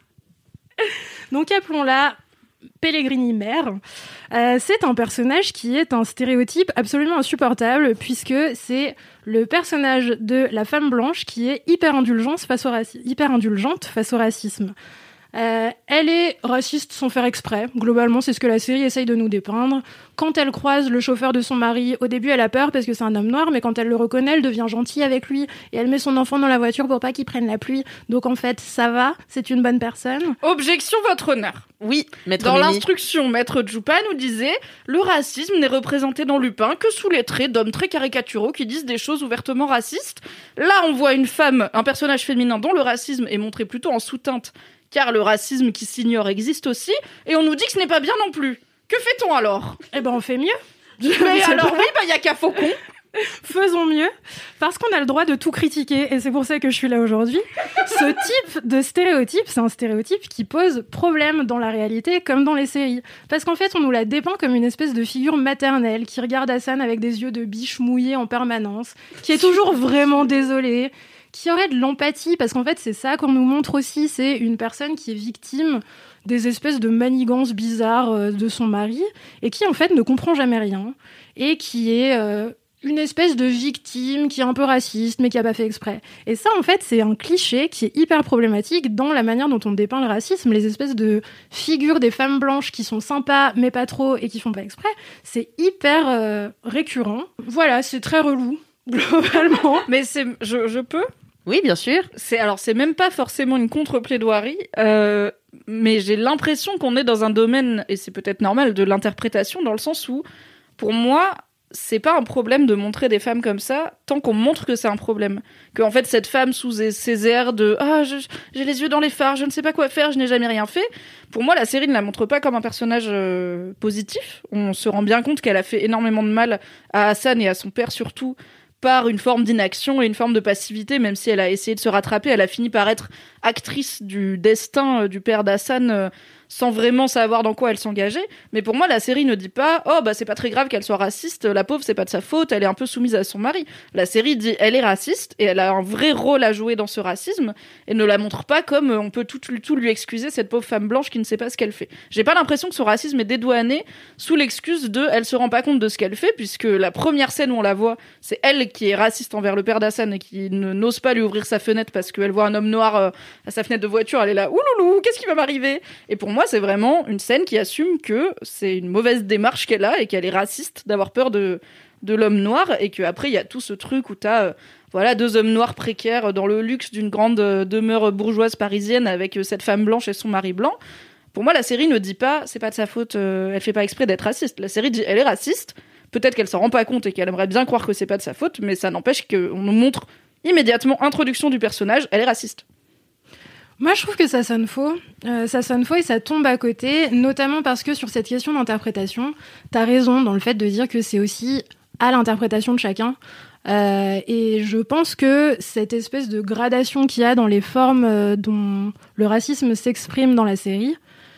Donc appelons-la Pellegrini mère. Euh, c'est un personnage qui est un stéréotype absolument insupportable puisque c'est le personnage de la femme blanche qui est hyper indulgente face au, raci- hyper indulgente face au racisme. Euh, elle est raciste sans faire exprès. Globalement, c'est ce que la série essaye de nous dépeindre. Quand elle croise le chauffeur de son mari, au début, elle a peur parce que c'est un homme noir, mais quand elle le reconnaît, elle devient gentille avec lui et elle met son enfant dans la voiture pour pas qu'il prenne la pluie. Donc en fait, ça va, c'est une bonne personne. Objection, votre honneur. Oui, maître Dans Mimi. l'instruction, maître Djupa nous disait « Le racisme n'est représenté dans Lupin que sous les traits d'hommes très caricaturaux qui disent des choses ouvertement racistes. » Là, on voit une femme, un personnage féminin dont le racisme est montré plutôt en sous-teinte, car le racisme qui s'ignore existe aussi, et on nous dit que ce n'est pas bien non plus. Que fait-on alors ? Eh ben, on fait mieux. Mais alors oui, bah il y a qu'à Faucon. Faisons mieux, parce qu'on a le droit de tout critiquer, et c'est pour ça que je suis là aujourd'hui. Ce type de stéréotype, c'est un stéréotype qui pose problème dans la réalité comme dans les séries. Parce qu'en fait, on nous la dépeint comme une espèce de figure maternelle qui regarde Hassan avec des yeux de biche mouillés en permanence, qui est toujours vraiment désolée, qui aurait de l'empathie, parce qu'en fait, c'est ça qu'on nous montre aussi, c'est une personne qui est victime des espèces de manigances bizarres de son mari, et qui, en fait, ne comprend jamais rien, et qui est euh, une espèce de victime qui est un peu raciste, mais qui a pas fait exprès. Et ça, en fait, c'est un cliché qui est hyper problématique dans la manière dont on dépeint le racisme, les espèces de figures des femmes blanches qui sont sympas, mais pas trop, et qui font pas exprès. C'est hyper euh, récurrent. Voilà, c'est très relou, globalement. Mais c'est, je, je peux ? Oui, bien sûr. C'est, alors, c'est même pas forcément une contre-plaidoirie, euh, mais j'ai l'impression qu'on est dans un domaine, et c'est peut-être normal, de l'interprétation, dans le sens où, pour moi, c'est pas un problème de montrer des femmes comme ça tant qu'on montre que c'est un problème. Que en fait cette femme sous ses airs de ah je, j'ai les yeux dans les phares, je ne sais pas quoi faire, je n'ai jamais rien fait. Pour moi la série ne la montre pas comme un personnage euh, positif. On se rend bien compte qu'elle a fait énormément de mal à Hassan et à son père surtout par une forme d'inaction et une forme de passivité, même si elle a essayé de se rattraper, elle a fini par être actrice du destin euh, du père d'Hassan euh, sans vraiment savoir dans quoi elle s'engageait. Mais pour moi, la série ne dit pas « Oh, bah c'est pas très grave qu'elle soit raciste, la pauvre, c'est pas de sa faute, elle est un peu soumise à son mari. » La série dit « Elle est raciste, et elle a un vrai rôle à jouer dans ce racisme, et ne la montre pas comme on peut tout, tout lui excuser, cette pauvre femme blanche qui ne sait pas ce qu'elle fait. » J'ai pas l'impression que son racisme est dédouané sous l'excuse de « Elle se rend pas compte de ce qu'elle fait, puisque la première scène où on la voit, c'est elle qui est raciste envers le père d'Hassan et qui ne, n'ose pas lui ouvrir sa fenêtre parce qu'elle voit un homme noir euh, à sa fenêtre de voiture, elle est là « Ouloulou, qu'est-ce qui va m'arriver ?» Et pour moi, c'est vraiment une scène qui assume que c'est une mauvaise démarche qu'elle a et qu'elle est raciste d'avoir peur de, de l'homme noir, et qu'après il y a tout ce truc où t'as euh, voilà, deux hommes noirs précaires dans le luxe d'une grande euh, demeure bourgeoise parisienne avec euh, cette femme blanche et son mari blanc. Pour moi, la série ne dit pas c'est pas de sa faute, euh, elle fait pas exprès d'être raciste. La série dit elle est raciste, peut-être qu'elle s'en rend pas compte et qu'elle aimerait bien croire que c'est pas de sa faute, mais ça n'empêche qu'on nous montre immédiatement, introduction du personnage, elle est raciste. Moi, je trouve que ça sonne faux. Euh, ça sonne faux et ça tombe à côté, notamment parce que sur cette question d'interprétation, t'as raison dans le fait de dire que c'est aussi à l'interprétation de chacun. Euh, et je pense que cette espèce de gradation qu'il y a dans les formes euh, dont le racisme s'exprime dans la série,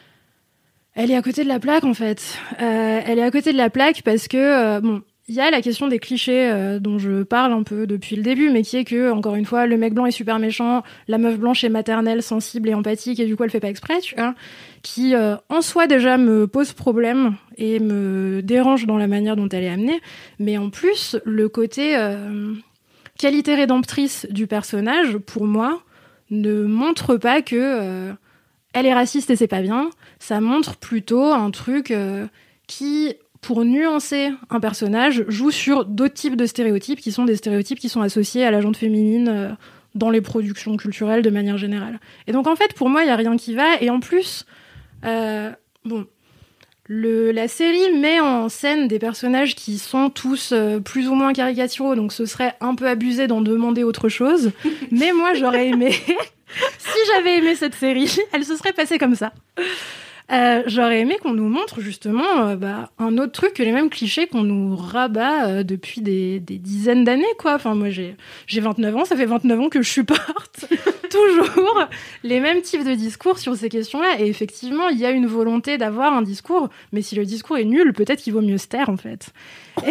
elle est à côté de la plaque, en fait. Euh, elle est à côté de la plaque parce que, euh, bon... Il y a la question des clichés euh, dont je parle un peu depuis le début, mais qui est que, encore une fois, le mec blanc est super méchant, la meuf blanche est maternelle, sensible et empathique, et du coup elle fait pas exprès, tu vois, qui euh, en soi déjà me pose problème et me dérange dans la manière dont elle est amenée, mais en plus, le côté euh, qualité rédemptrice du personnage, pour moi, ne montre pas que euh, elle est raciste et c'est pas bien, ça montre plutôt un truc euh, qui... pour nuancer un personnage, joue sur d'autres types de stéréotypes qui sont des stéréotypes qui sont associés à la gente féminine euh, dans les productions culturelles de manière générale. Et donc en fait, pour moi, il n'y a rien qui va. Et en plus, euh, bon, le, la série met en scène des personnages qui sont tous euh, plus ou moins caricaturaux, donc ce serait un peu abusé d'en demander autre chose. Mais moi, j'aurais aimé... si j'avais aimé cette série, elle se serait passée comme ça. Euh, j'aurais aimé qu'on nous montre justement euh, bah, un autre truc que les mêmes clichés qu'on nous rabat euh, depuis des, des dizaines d'années, quoi. Enfin, moi, j'ai, j'ai vingt-neuf ans, ça fait vingt-neuf ans que je supporte toujours les mêmes types de discours sur ces questions-là. Et effectivement, il y a une volonté d'avoir un discours, mais si le discours est nul, peut-être qu'il vaut mieux se taire, en fait. Et...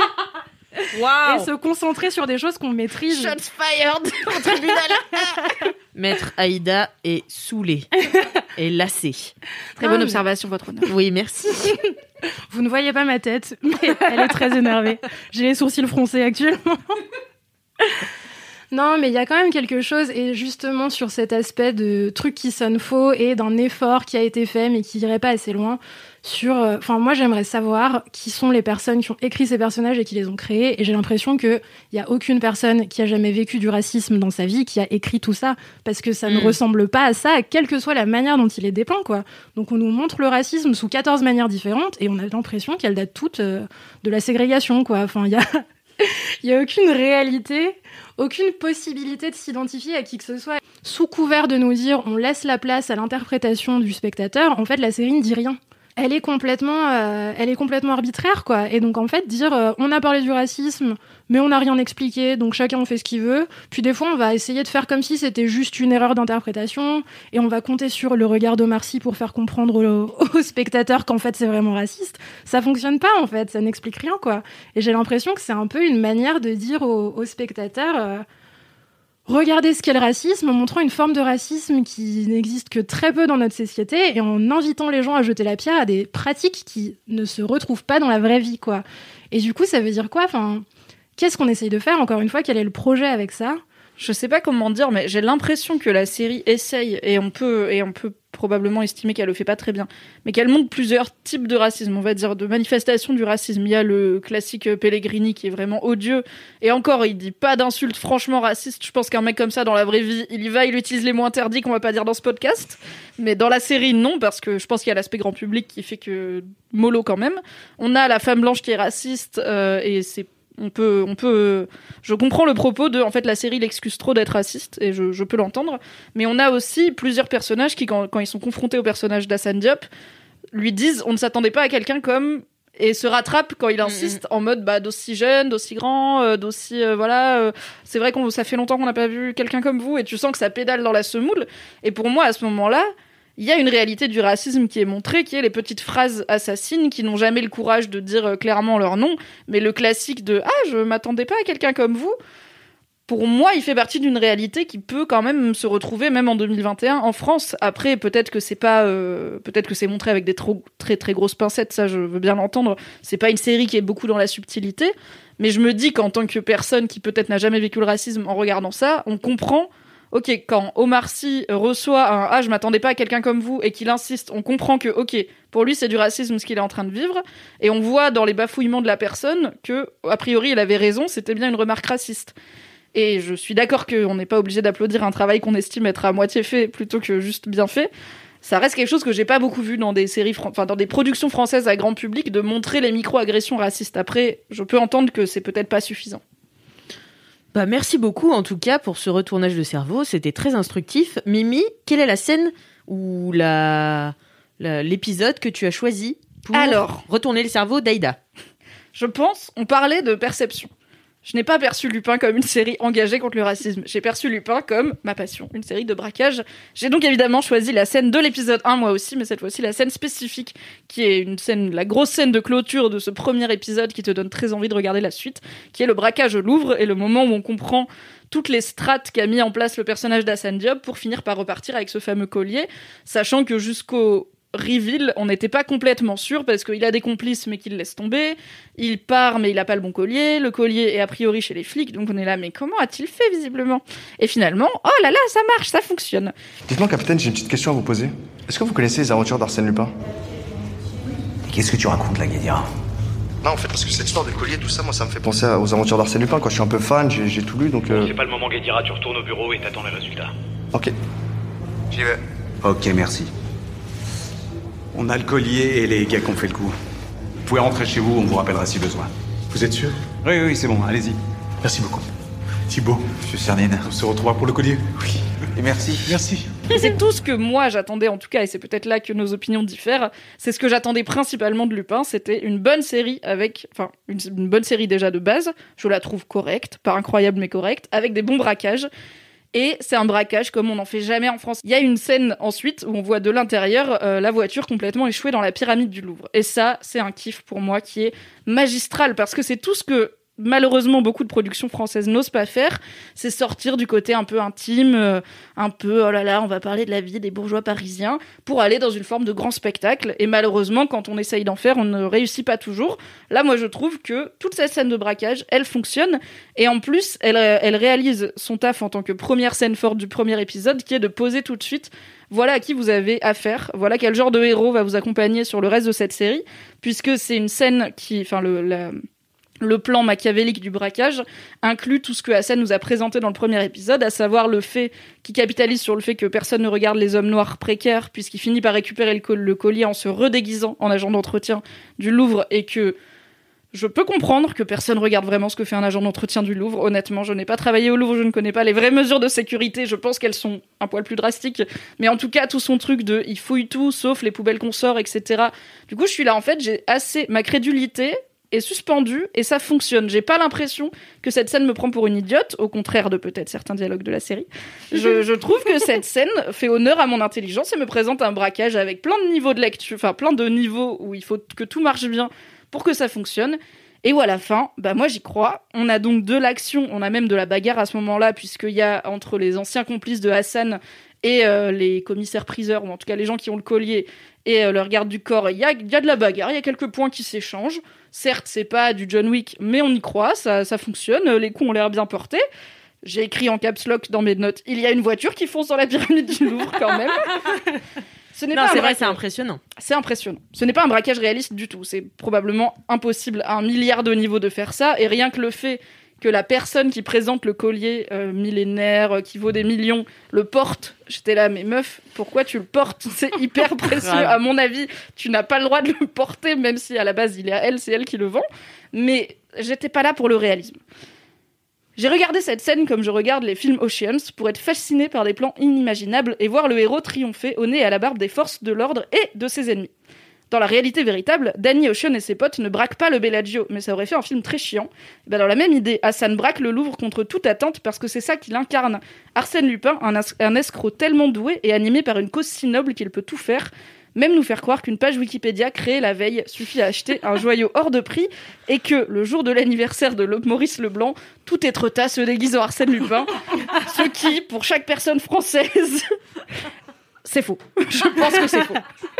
Wow. Et se concentrer sur des choses qu'on maîtrise. Shots fired au tribunal. Maître Aïda est saoulée et lassée. Très bonne ah, observation, mais... votre honneur. Oui, merci. Vous ne voyez pas ma tête, mais elle est très énervée. J'ai les sourcils froncés actuellement. Non, mais il y a quand même quelque chose, et justement sur cet aspect de truc qui sonne faux et d'un effort qui a été fait mais qui irait pas assez loin. Sur, enfin, euh, moi j'aimerais savoir qui sont les personnes qui ont écrit ces personnages et qui les ont créés, et j'ai l'impression que il y a aucune personne qui a jamais vécu du racisme dans sa vie qui a écrit tout ça, parce que ça mmh. ne ressemble pas à ça, quelle que soit la manière dont il est dépeint, quoi. Donc on nous montre le racisme sous quatorze manières différentes et on a l'impression qu'elles datent toutes euh, de la ségrégation, quoi. Enfin, il y a il y a aucune réalité, aucune possibilité de s'identifier à qui que ce soit. Sous couvert de nous dire on laisse la place à l'interprétation du spectateur, en fait la série ne dit rien. Elle est complètement, euh, elle est complètement arbitraire, quoi. Et donc en fait dire euh, on a parlé du racisme, mais on n'a rien expliqué, donc chacun en fait ce qu'il veut. Puis des fois on va essayer de faire comme si c'était juste une erreur d'interprétation, et on va compter sur le regard d'Omar Sy pour faire comprendre au, au spectateur qu'en fait c'est vraiment raciste. Ça fonctionne pas, en fait, ça n'explique rien, quoi. Et j'ai l'impression que c'est un peu une manière de dire au, au spectateur euh, regardez ce qu'est le racisme, en montrant une forme de racisme qui n'existe que très peu dans notre société, et en invitant les gens à jeter la pierre à des pratiques qui ne se retrouvent pas dans la vraie vie, quoi. Et du coup, ça veut dire quoi ? Enfin, qu'est-ce qu'on essaye de faire ? Encore une fois, quel est le projet avec ça ? je sais pas comment dire, mais j'ai l'impression que la série essaye, et on peut, et on peut probablement estimer qu'elle le fait pas très bien, mais qu'elle montre plusieurs types de racisme, on va dire, de manifestations du racisme. Il y a le classique Pellegrini qui est vraiment odieux, et encore, il dit pas d'insultes franchement racistes. Je pense qu'un mec comme ça, dans la vraie vie, il y va, il utilise les mots interdits qu'on va pas dire dans ce podcast, mais dans la série, non, parce que je pense qu'il y a l'aspect grand public qui fait que mollo quand même. On a la femme blanche qui est raciste, euh, et c'est On peut, on peut. Je comprends le propos de, en fait, la série l'excuse trop d'être raciste, et je, je peux l'entendre. Mais on a aussi plusieurs personnages qui, quand, quand ils sont confrontés au personnage d'Hassane Diop, lui disent, on ne s'attendait pas à quelqu'un comme, et se rattrape quand il insiste mmh. en mode, bah, d'aussi jeune, d'aussi grand, euh, d'aussi, euh, voilà. Euh, c'est vrai qu'on, ça fait longtemps qu'on n'a pas vu quelqu'un comme vous, et tu sens que ça pédale dans la semoule. Et pour moi, à ce moment-là, il y a une réalité du racisme qui est montrée, qui est les petites phrases assassines qui n'ont jamais le courage de dire clairement leur nom, mais le classique de « Ah, je m'attendais pas à quelqu'un comme vous », pour moi, il fait partie d'une réalité qui peut quand même se retrouver, même en deux mille vingt et un, en France. Après, peut-être que c'est pas, euh, peut-être que c'est montré avec des trop, très très grosses pincettes, ça je veux bien l'entendre. C'est pas une série qui est beaucoup dans la subtilité, mais je me dis qu'en tant que personne qui peut-être n'a jamais vécu le racisme, en regardant ça, on comprend... Ok, quand Omar Sy reçoit un « Ah, je m'attendais pas à quelqu'un comme vous » et qu'il insiste, on comprend que, ok, pour lui, c'est du racisme ce qu'il est en train de vivre, et on voit dans les bafouillements de la personne que, a priori, il avait raison, c'était bien une remarque raciste. Et je suis d'accord qu'on n'est pas obligé d'applaudir un travail qu'on estime être à moitié fait plutôt que juste bien fait. Ça reste quelque chose que j'ai pas beaucoup vu dans des séries, fran- enfin dans des productions françaises à grand public, de montrer les micro-agressions racistes. Après, je peux entendre que c'est peut-être pas suffisant. Bah, merci beaucoup en tout cas pour ce retournage de cerveau, c'était très instructif. Mimi, quelle est la scène ou la... la... l'épisode que tu as choisi pour Alors, retourner le cerveau d'Aïda? Je pense, on parlait de perception. Je n'ai pas perçu Lupin comme une série engagée contre le racisme. J'ai perçu Lupin comme ma passion, une série de braquage. J'ai donc évidemment choisi la scène de l'épisode un, moi aussi, mais cette fois-ci la scène spécifique, qui est une scène, la grosse scène de clôture de ce premier épisode qui te donne très envie de regarder la suite, qui est le braquage au Louvre et le moment où on comprend toutes les strates qu'a mis en place le personnage d'Hassane Diop pour finir par repartir avec ce fameux collier, sachant que jusqu'au reveal, on n'était pas complètement sûr parce qu'il a des complices mais qu'il laisse tomber, il part mais il a pas le bon collier, le collier est a priori chez les flics, donc on est là mais comment a-t-il fait visiblement? Et finalement, oh là là, ça marche, ça fonctionne. Dites-moi capitaine, j'ai une petite question à vous poser. Est-ce que vous connaissez les aventures d'Arsène Lupin? Qu'est-ce que tu racontes là, Guédira? Non en fait parce que cette histoire de collier, tout ça, moi ça me fait penser aux aventures d'Arsène Lupin. Quand je suis un peu fan, j'ai, j'ai tout lu donc... Euh... C'est pas le moment Guédira, tu retournes au bureau et t'attends les résultats. Ok, j'y vais. Ok, merci. On a le collier et les gars qui ont fait le coup. Vous pouvez rentrer chez vous, on vous rappellera si besoin. Vous êtes sûr? Oui, oui, c'est bon, allez-y. Merci beaucoup. Thibaut. Monsieur Cernine. On se retrouvera pour le collier? Oui. Et merci. Merci. Et c'est tout ce que moi j'attendais en tout cas, et c'est peut-être là que nos opinions diffèrent. C'est ce que j'attendais principalement de Lupin, c'était une bonne série avec, enfin, une, une bonne série déjà de base. Je la trouve correcte, pas incroyable mais correcte, avec des bons braquages. Et c'est un braquage comme on n'en fait jamais en France. Il y a une scène ensuite où on voit de l'intérieur euh, la voiture complètement échouée dans la pyramide du Louvre. Et ça, c'est un kiff pour moi qui est magistral parce que c'est tout ce que malheureusement beaucoup de productions françaises n'osent pas faire, c'est sortir du côté un peu intime, euh, un peu oh là là, on va parler de la vie des bourgeois parisiens, pour aller dans une forme de grand spectacle. Et malheureusement, quand on essaye d'en faire, on ne réussit pas toujours. Là, moi, je trouve que toute cette scène de braquage, elle fonctionne. Et en plus, elle, elle réalise son taf en tant que première scène forte du premier épisode, qui est de poser tout de suite voilà à qui vous avez affaire, voilà quel genre de héros va vous accompagner sur le reste de cette série, puisque c'est une scène qui, enfin, le, la, le plan machiavélique du braquage inclut tout ce que Hassane nous a présenté dans le premier épisode, à savoir le fait qu'il capitalise sur le fait que personne ne regarde les hommes noirs précaires, puisqu'il finit par récupérer le, col- le collier en se redéguisant en agent d'entretien du Louvre, et que je peux comprendre que personne regarde vraiment ce que fait un agent d'entretien du Louvre. Honnêtement, je n'ai pas travaillé au Louvre, je ne connais pas les vraies mesures de sécurité, je pense qu'elles sont un poil plus drastiques, mais en tout cas, tout son truc de « il fouille tout, sauf les poubelles qu'on sort, et cetera » Du coup, je suis là, en fait, j'ai assez... Ma crédulité est suspendue, et ça fonctionne. J'ai pas l'impression que cette scène me prend pour une idiote, au contraire de peut-être certains dialogues de la série. Je, je trouve que cette scène fait honneur à mon intelligence et me présente un braquage avec plein de niveaux de lecture, enfin plein de niveaux où il faut que tout marche bien pour que ça fonctionne. Et où à la fin, bah moi j'y crois. On a donc de l'action, on a même de la bagarre à ce moment-là, puisqu'il y a entre les anciens complices de Hassane et euh, les commissaires-priseurs, ou en tout cas les gens qui ont le collier, et euh, leur garde du corps, il y a, y a de la bagarre, il y a quelques points qui s'échangent. Certes, c'est pas du John Wick, mais on y croit, ça, ça fonctionne, les coups ont l'air bien portés. J'ai écrit en caps lock dans mes notes, il y a une voiture qui fonce dans la pyramide du Louvre quand même. Ce n'est non, pas c'est un vrai, braquage. c'est impressionnant. C'est impressionnant. Ce n'est pas un braquage réaliste du tout. C'est probablement impossible à un milliard de niveaux de faire ça. Et rien que le fait que la personne qui présente le collier euh, millénaire, euh, qui vaut des millions, le porte, j'étais là, mais meuf, pourquoi tu le portes ? C'est hyper précieux. À mon avis, tu n'as pas le droit de le porter, même si à la base, il est à elle, c'est elle qui le vend. Mais j'étais pas là pour le réalisme. J'ai regardé cette scène comme je regarde les films Oceans pour être fasciné par des plans inimaginables et voir le héros triompher au nez et à la barbe des forces de l'ordre et de ses ennemis. Dans la réalité véritable, Danny Ocean et ses potes ne braquent pas le Bellagio, mais ça aurait fait un film très chiant. Et ben dans la même idée, Hassan braque le Louvre contre toute attente parce que c'est ça qu'il incarne. Arsène Lupin, un, as- un escroc tellement doué et animé par une cause si noble qu'il peut tout faire, même nous faire croire qu'une page Wikipédia créée la veille suffit à acheter un joyau hors de prix et que, le jour de l'anniversaire de Maurice Leblanc, tout Étretat se déguise en Arsène Lupin. Ce qui, pour chaque personne française, c'est faux. Je pense que c'est faux.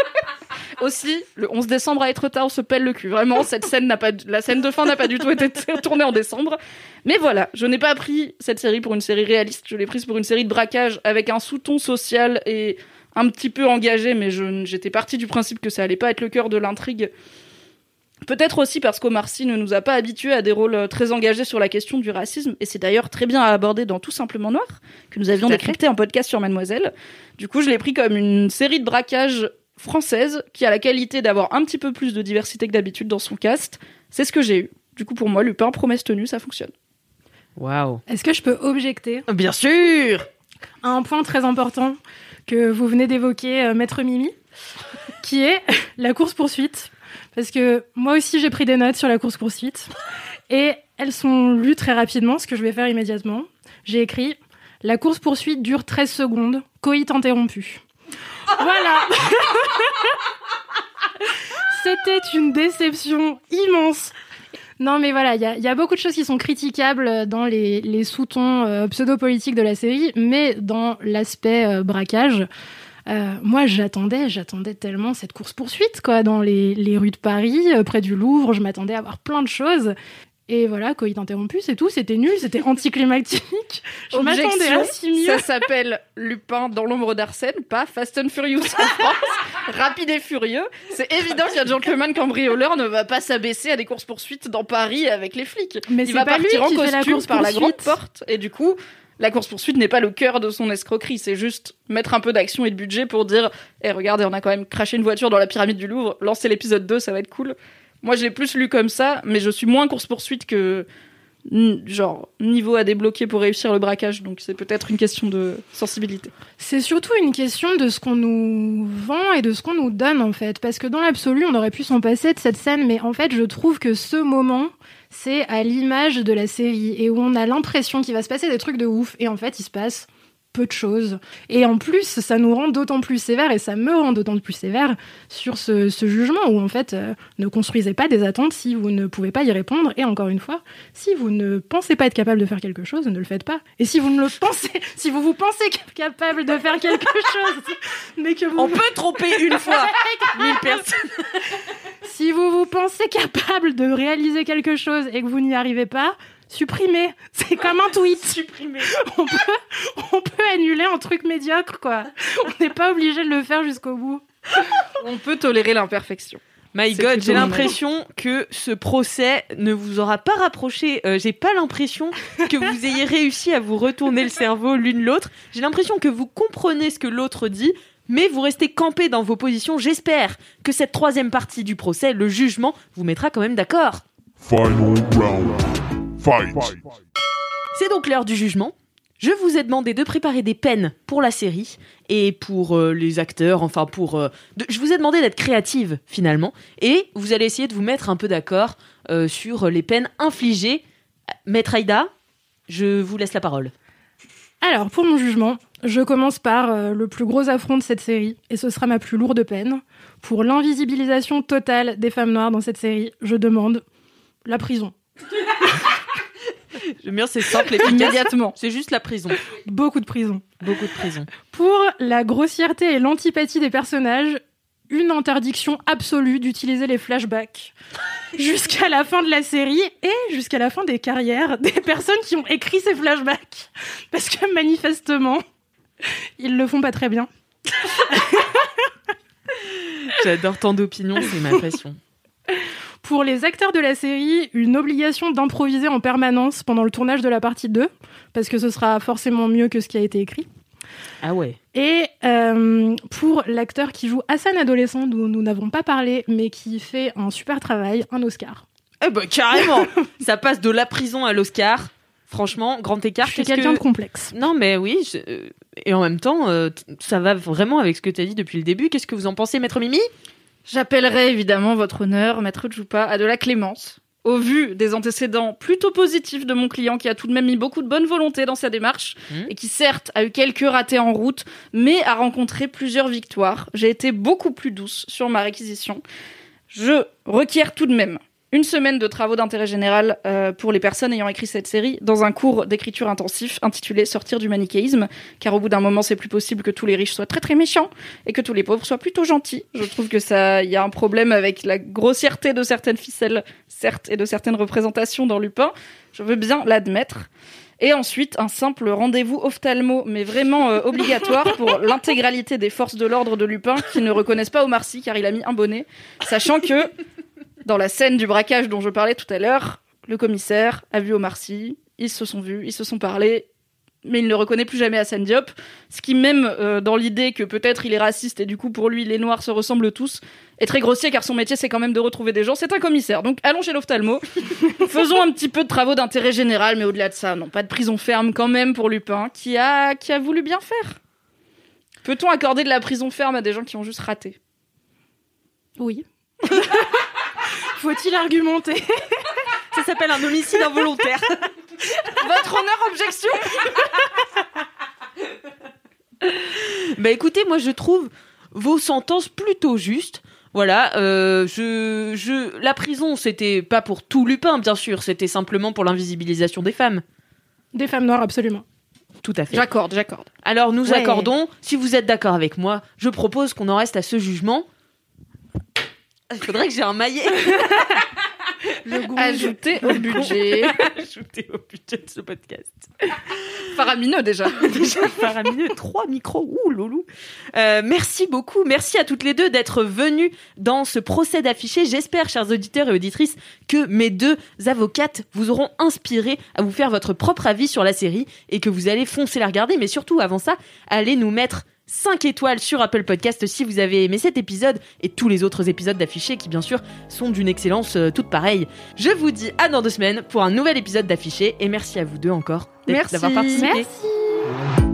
Aussi, le onze décembre à Étretat, on se pèle le cul. Vraiment, cette scène n'a pas, la scène de fin n'a pas du tout été tournée en décembre. Mais voilà, je n'ai pas pris cette série pour une série réaliste. Je l'ai prise pour une série de braquage avec un sous-ton social et un petit peu engagé, mais je, j'étais partie du principe que ça allait pas être le cœur de l'intrigue. Peut-être aussi parce qu'Omar Sy ne nous a pas habitués à des rôles très engagés sur la question du racisme, et c'est d'ailleurs très bien abordé dans Tout simplement Noir, que nous avions décrypté en podcast sur Mademoiselle. Du coup, je l'ai pris comme une série de braquages française qui a la qualité d'avoir un petit peu plus de diversité que d'habitude dans son cast. C'est ce que j'ai eu. Du coup, pour moi, Lupin, promesse tenue, ça fonctionne. Waouh. Est-ce que je peux objecter ? Bien sûr. À un point très important que vous venez d'évoquer, euh, Maître Mimi, qui est la course-poursuite. Parce que moi aussi, j'ai pris des notes sur la course-poursuite. Et elles sont lues très rapidement, ce que je vais faire immédiatement. J'ai écrit « La course-poursuite dure treize secondes, coït interrompu ». Voilà. C'était une déception immense. Non, mais voilà, il y a, y a beaucoup de choses qui sont critiquables dans les, les sous-tons euh, pseudo-politiques de la série, mais dans l'aspect euh, braquage, euh, moi, j'attendais, j'attendais tellement cette course-poursuite, quoi, dans les, les rues de Paris, euh, près du Louvre, je m'attendais à voir plein de choses. Et voilà, coït interrompu, c'est tout, c'était nul, c'était anticlimatique. Je Objection, m'attendais à si mieux. ça s'appelle Lupin dans l'ombre d'Arsène, pas Fast and Furious en France. Rapide et furieux. C'est évident qu'un gentleman cambrioleur ne va pas s'abaisser à des courses-poursuites dans Paris avec les flics. Mais Il c'est va pas lui partir en qui fait la costume par la grande course-poursuite. porte. Et du coup, la course-poursuite n'est pas le cœur de son escroquerie. C'est juste mettre un peu d'action et de budget pour dire hey, « regardez, on a quand même craché une voiture dans la pyramide du Louvre. Lancez l'épisode deux, ça va être cool. » Moi, je l'ai plus lu comme ça, mais je suis moins course-poursuite que... genre niveau à débloquer pour réussir le braquage, donc c'est peut-être une question de sensibilité. C'est surtout une question de ce qu'on nous vend et de ce qu'on nous donne en fait, parce que dans l'absolu on aurait pu s'en passer de cette scène, mais en fait je trouve que ce moment c'est à l'image de la série et où on a l'impression qu'il va se passer des trucs de ouf et en fait il se passe peu de choses. Et en plus, ça nous rend d'autant plus sévères, et ça me rend d'autant plus sévère sur ce, ce jugement où, en fait, euh, ne construisez pas des attentes si vous ne pouvez pas y répondre. Et encore une fois, si vous ne pensez pas être capable de faire quelque chose, ne le faites pas. Et si vous ne le pensez, si vous vous pensez capable de faire quelque chose, mais que vous... On peut tromper une fois mille personnes. Si vous vous pensez capable de réaliser quelque chose et que vous n'y arrivez pas, supprimez. C'est comme un tweet. Supprimer. On peut, on peut annuler un truc médiocre, quoi. On n'est pas obligé de le faire jusqu'au bout. On peut tolérer l'imperfection. My C'est God, plutôt j'ai mon l'impression que ce procès ne vous aura pas rapproché. Euh, j'ai pas l'impression que vous ayez réussi à vous retourner le cerveau l'une l'autre. J'ai l'impression que vous comprenez ce que l'autre dit, mais vous restez campés dans vos positions. J'espère que cette troisième partie du procès, le jugement, vous mettra quand même d'accord. Final round. Fight. C'est donc l'heure du jugement. Je vous ai demandé de préparer des peines pour la série et pour euh, les acteurs, enfin pour... Euh, de, je vous ai demandé d'être créative, finalement, et vous allez essayer de vous mettre un peu d'accord euh, sur les peines infligées. Maître Aïda, je vous laisse la parole. Alors, pour mon jugement, je commence par euh, le plus gros affront de cette série, et ce sera ma plus lourde peine. Pour l'invisibilisation totale des femmes noires dans cette série, je demande la prison. J'aime bien, c'est simple et efficace. Immédiatement. C'est juste la prison. Beaucoup de prison. Beaucoup de prison. Pour la grossièreté et l'antipathie des personnages, une interdiction absolue d'utiliser les flashbacks jusqu'à la fin de la série et jusqu'à la fin des carrières des personnes qui ont écrit ces flashbacks. Parce que manifestement, ils le font pas très bien. J'adore tant d'opinions, c'est ma passion. Pour les acteurs de la série, une obligation d'improviser en permanence pendant le tournage de la partie deux, parce que ce sera forcément mieux que ce qui a été écrit. Ah ouais. Et euh, pour l'acteur qui joue Hassan adolescent, dont nous n'avons pas parlé, mais qui fait un super travail, un Oscar. Eh ben carrément. Ça passe de la prison à l'Oscar. Franchement, grand écart. Je suis quelqu'un que... de complexe. Non, mais oui. Je... Et en même temps, euh, ça va vraiment avec ce que tu as dit depuis le début. Qu'est-ce que vous en pensez, Maître Mimi ? J'appellerai évidemment votre honneur, Maître Djoupa, à de la clémence. Au vu des antécédents plutôt positifs de mon client qui a tout de même mis beaucoup de bonne volonté dans sa démarche mmh. et qui certes a eu quelques ratés en route, mais a rencontré plusieurs victoires. J'ai été beaucoup plus douce sur ma réquisition. Je requiers tout de même une semaine de travaux d'intérêt général euh, pour les personnes ayant écrit cette série dans un cours d'écriture intensif intitulé « Sortir du manichéisme », car au bout d'un moment, c'est plus possible que tous les riches soient très très méchants et que tous les pauvres soient plutôt gentils. Je trouve que ça, il y a un problème avec la grossièreté de certaines ficelles, certes, et de certaines représentations dans Lupin. Je veux bien l'admettre. Et ensuite, un simple rendez-vous ophtalmo, mais vraiment euh, obligatoire pour l'intégralité des forces de l'ordre de Lupin qui ne reconnaissent pas Omar Sy car il a mis un bonnet, sachant que dans la scène du braquage dont je parlais tout à l'heure, le commissaire a vu Omar Sy, ils se sont vus, ils se sont parlé, mais il ne reconnaît plus jamais Assane Diop, ce qui même euh, dans l'idée que peut-être il est raciste et du coup pour lui les noirs se ressemblent tous, est très grossier car son métier c'est quand même de retrouver des gens, c'est un commissaire. Donc allons chez l'ophtalmo, faisons un petit peu de travaux d'intérêt général, mais au-delà de ça, non, pas de prison ferme quand même pour Lupin, qui a, qui a voulu bien faire. Peut-on accorder de la prison ferme à des gens qui ont juste raté ? Oui. Faut-il argumenter ? Ça s'appelle un homicide involontaire. Votre honneur, objection. Bah écoutez, moi je trouve vos sentences plutôt justes. Voilà, euh, je, je, la prison, c'était pas pour tout Lupin, bien sûr, c'était simplement pour l'invisibilisation des femmes. Des femmes noires, absolument. Tout à fait. J'accorde, j'accorde. Alors nous Ouais. accordons, si vous êtes d'accord avec moi, je propose qu'on en reste à ce jugement. Il faudrait que j'ai un maillet. Le goût Ajouté au budget. Ajouté au budget de ce podcast. Faramineux déjà. Déjà faramineux. Trois micros. Ouh, loulou. Euh, merci beaucoup. Merci à toutes les deux d'être venues dans ce procès d'affiché. J'espère, chers auditeurs et auditrices, que mes deux avocates vous auront inspiré à vous faire votre propre avis sur la série et que vous allez foncer la regarder. Mais surtout, avant ça, allez nous mettre cinq étoiles sur Apple Podcast si vous avez aimé cet épisode et tous les autres épisodes d'Affiché qui bien sûr sont d'une excellence euh, toute pareille. Je vous dis à dans deux semaines pour un nouvel épisode d'Affiché et merci à vous deux encore Merci. d'avoir participé. Merci.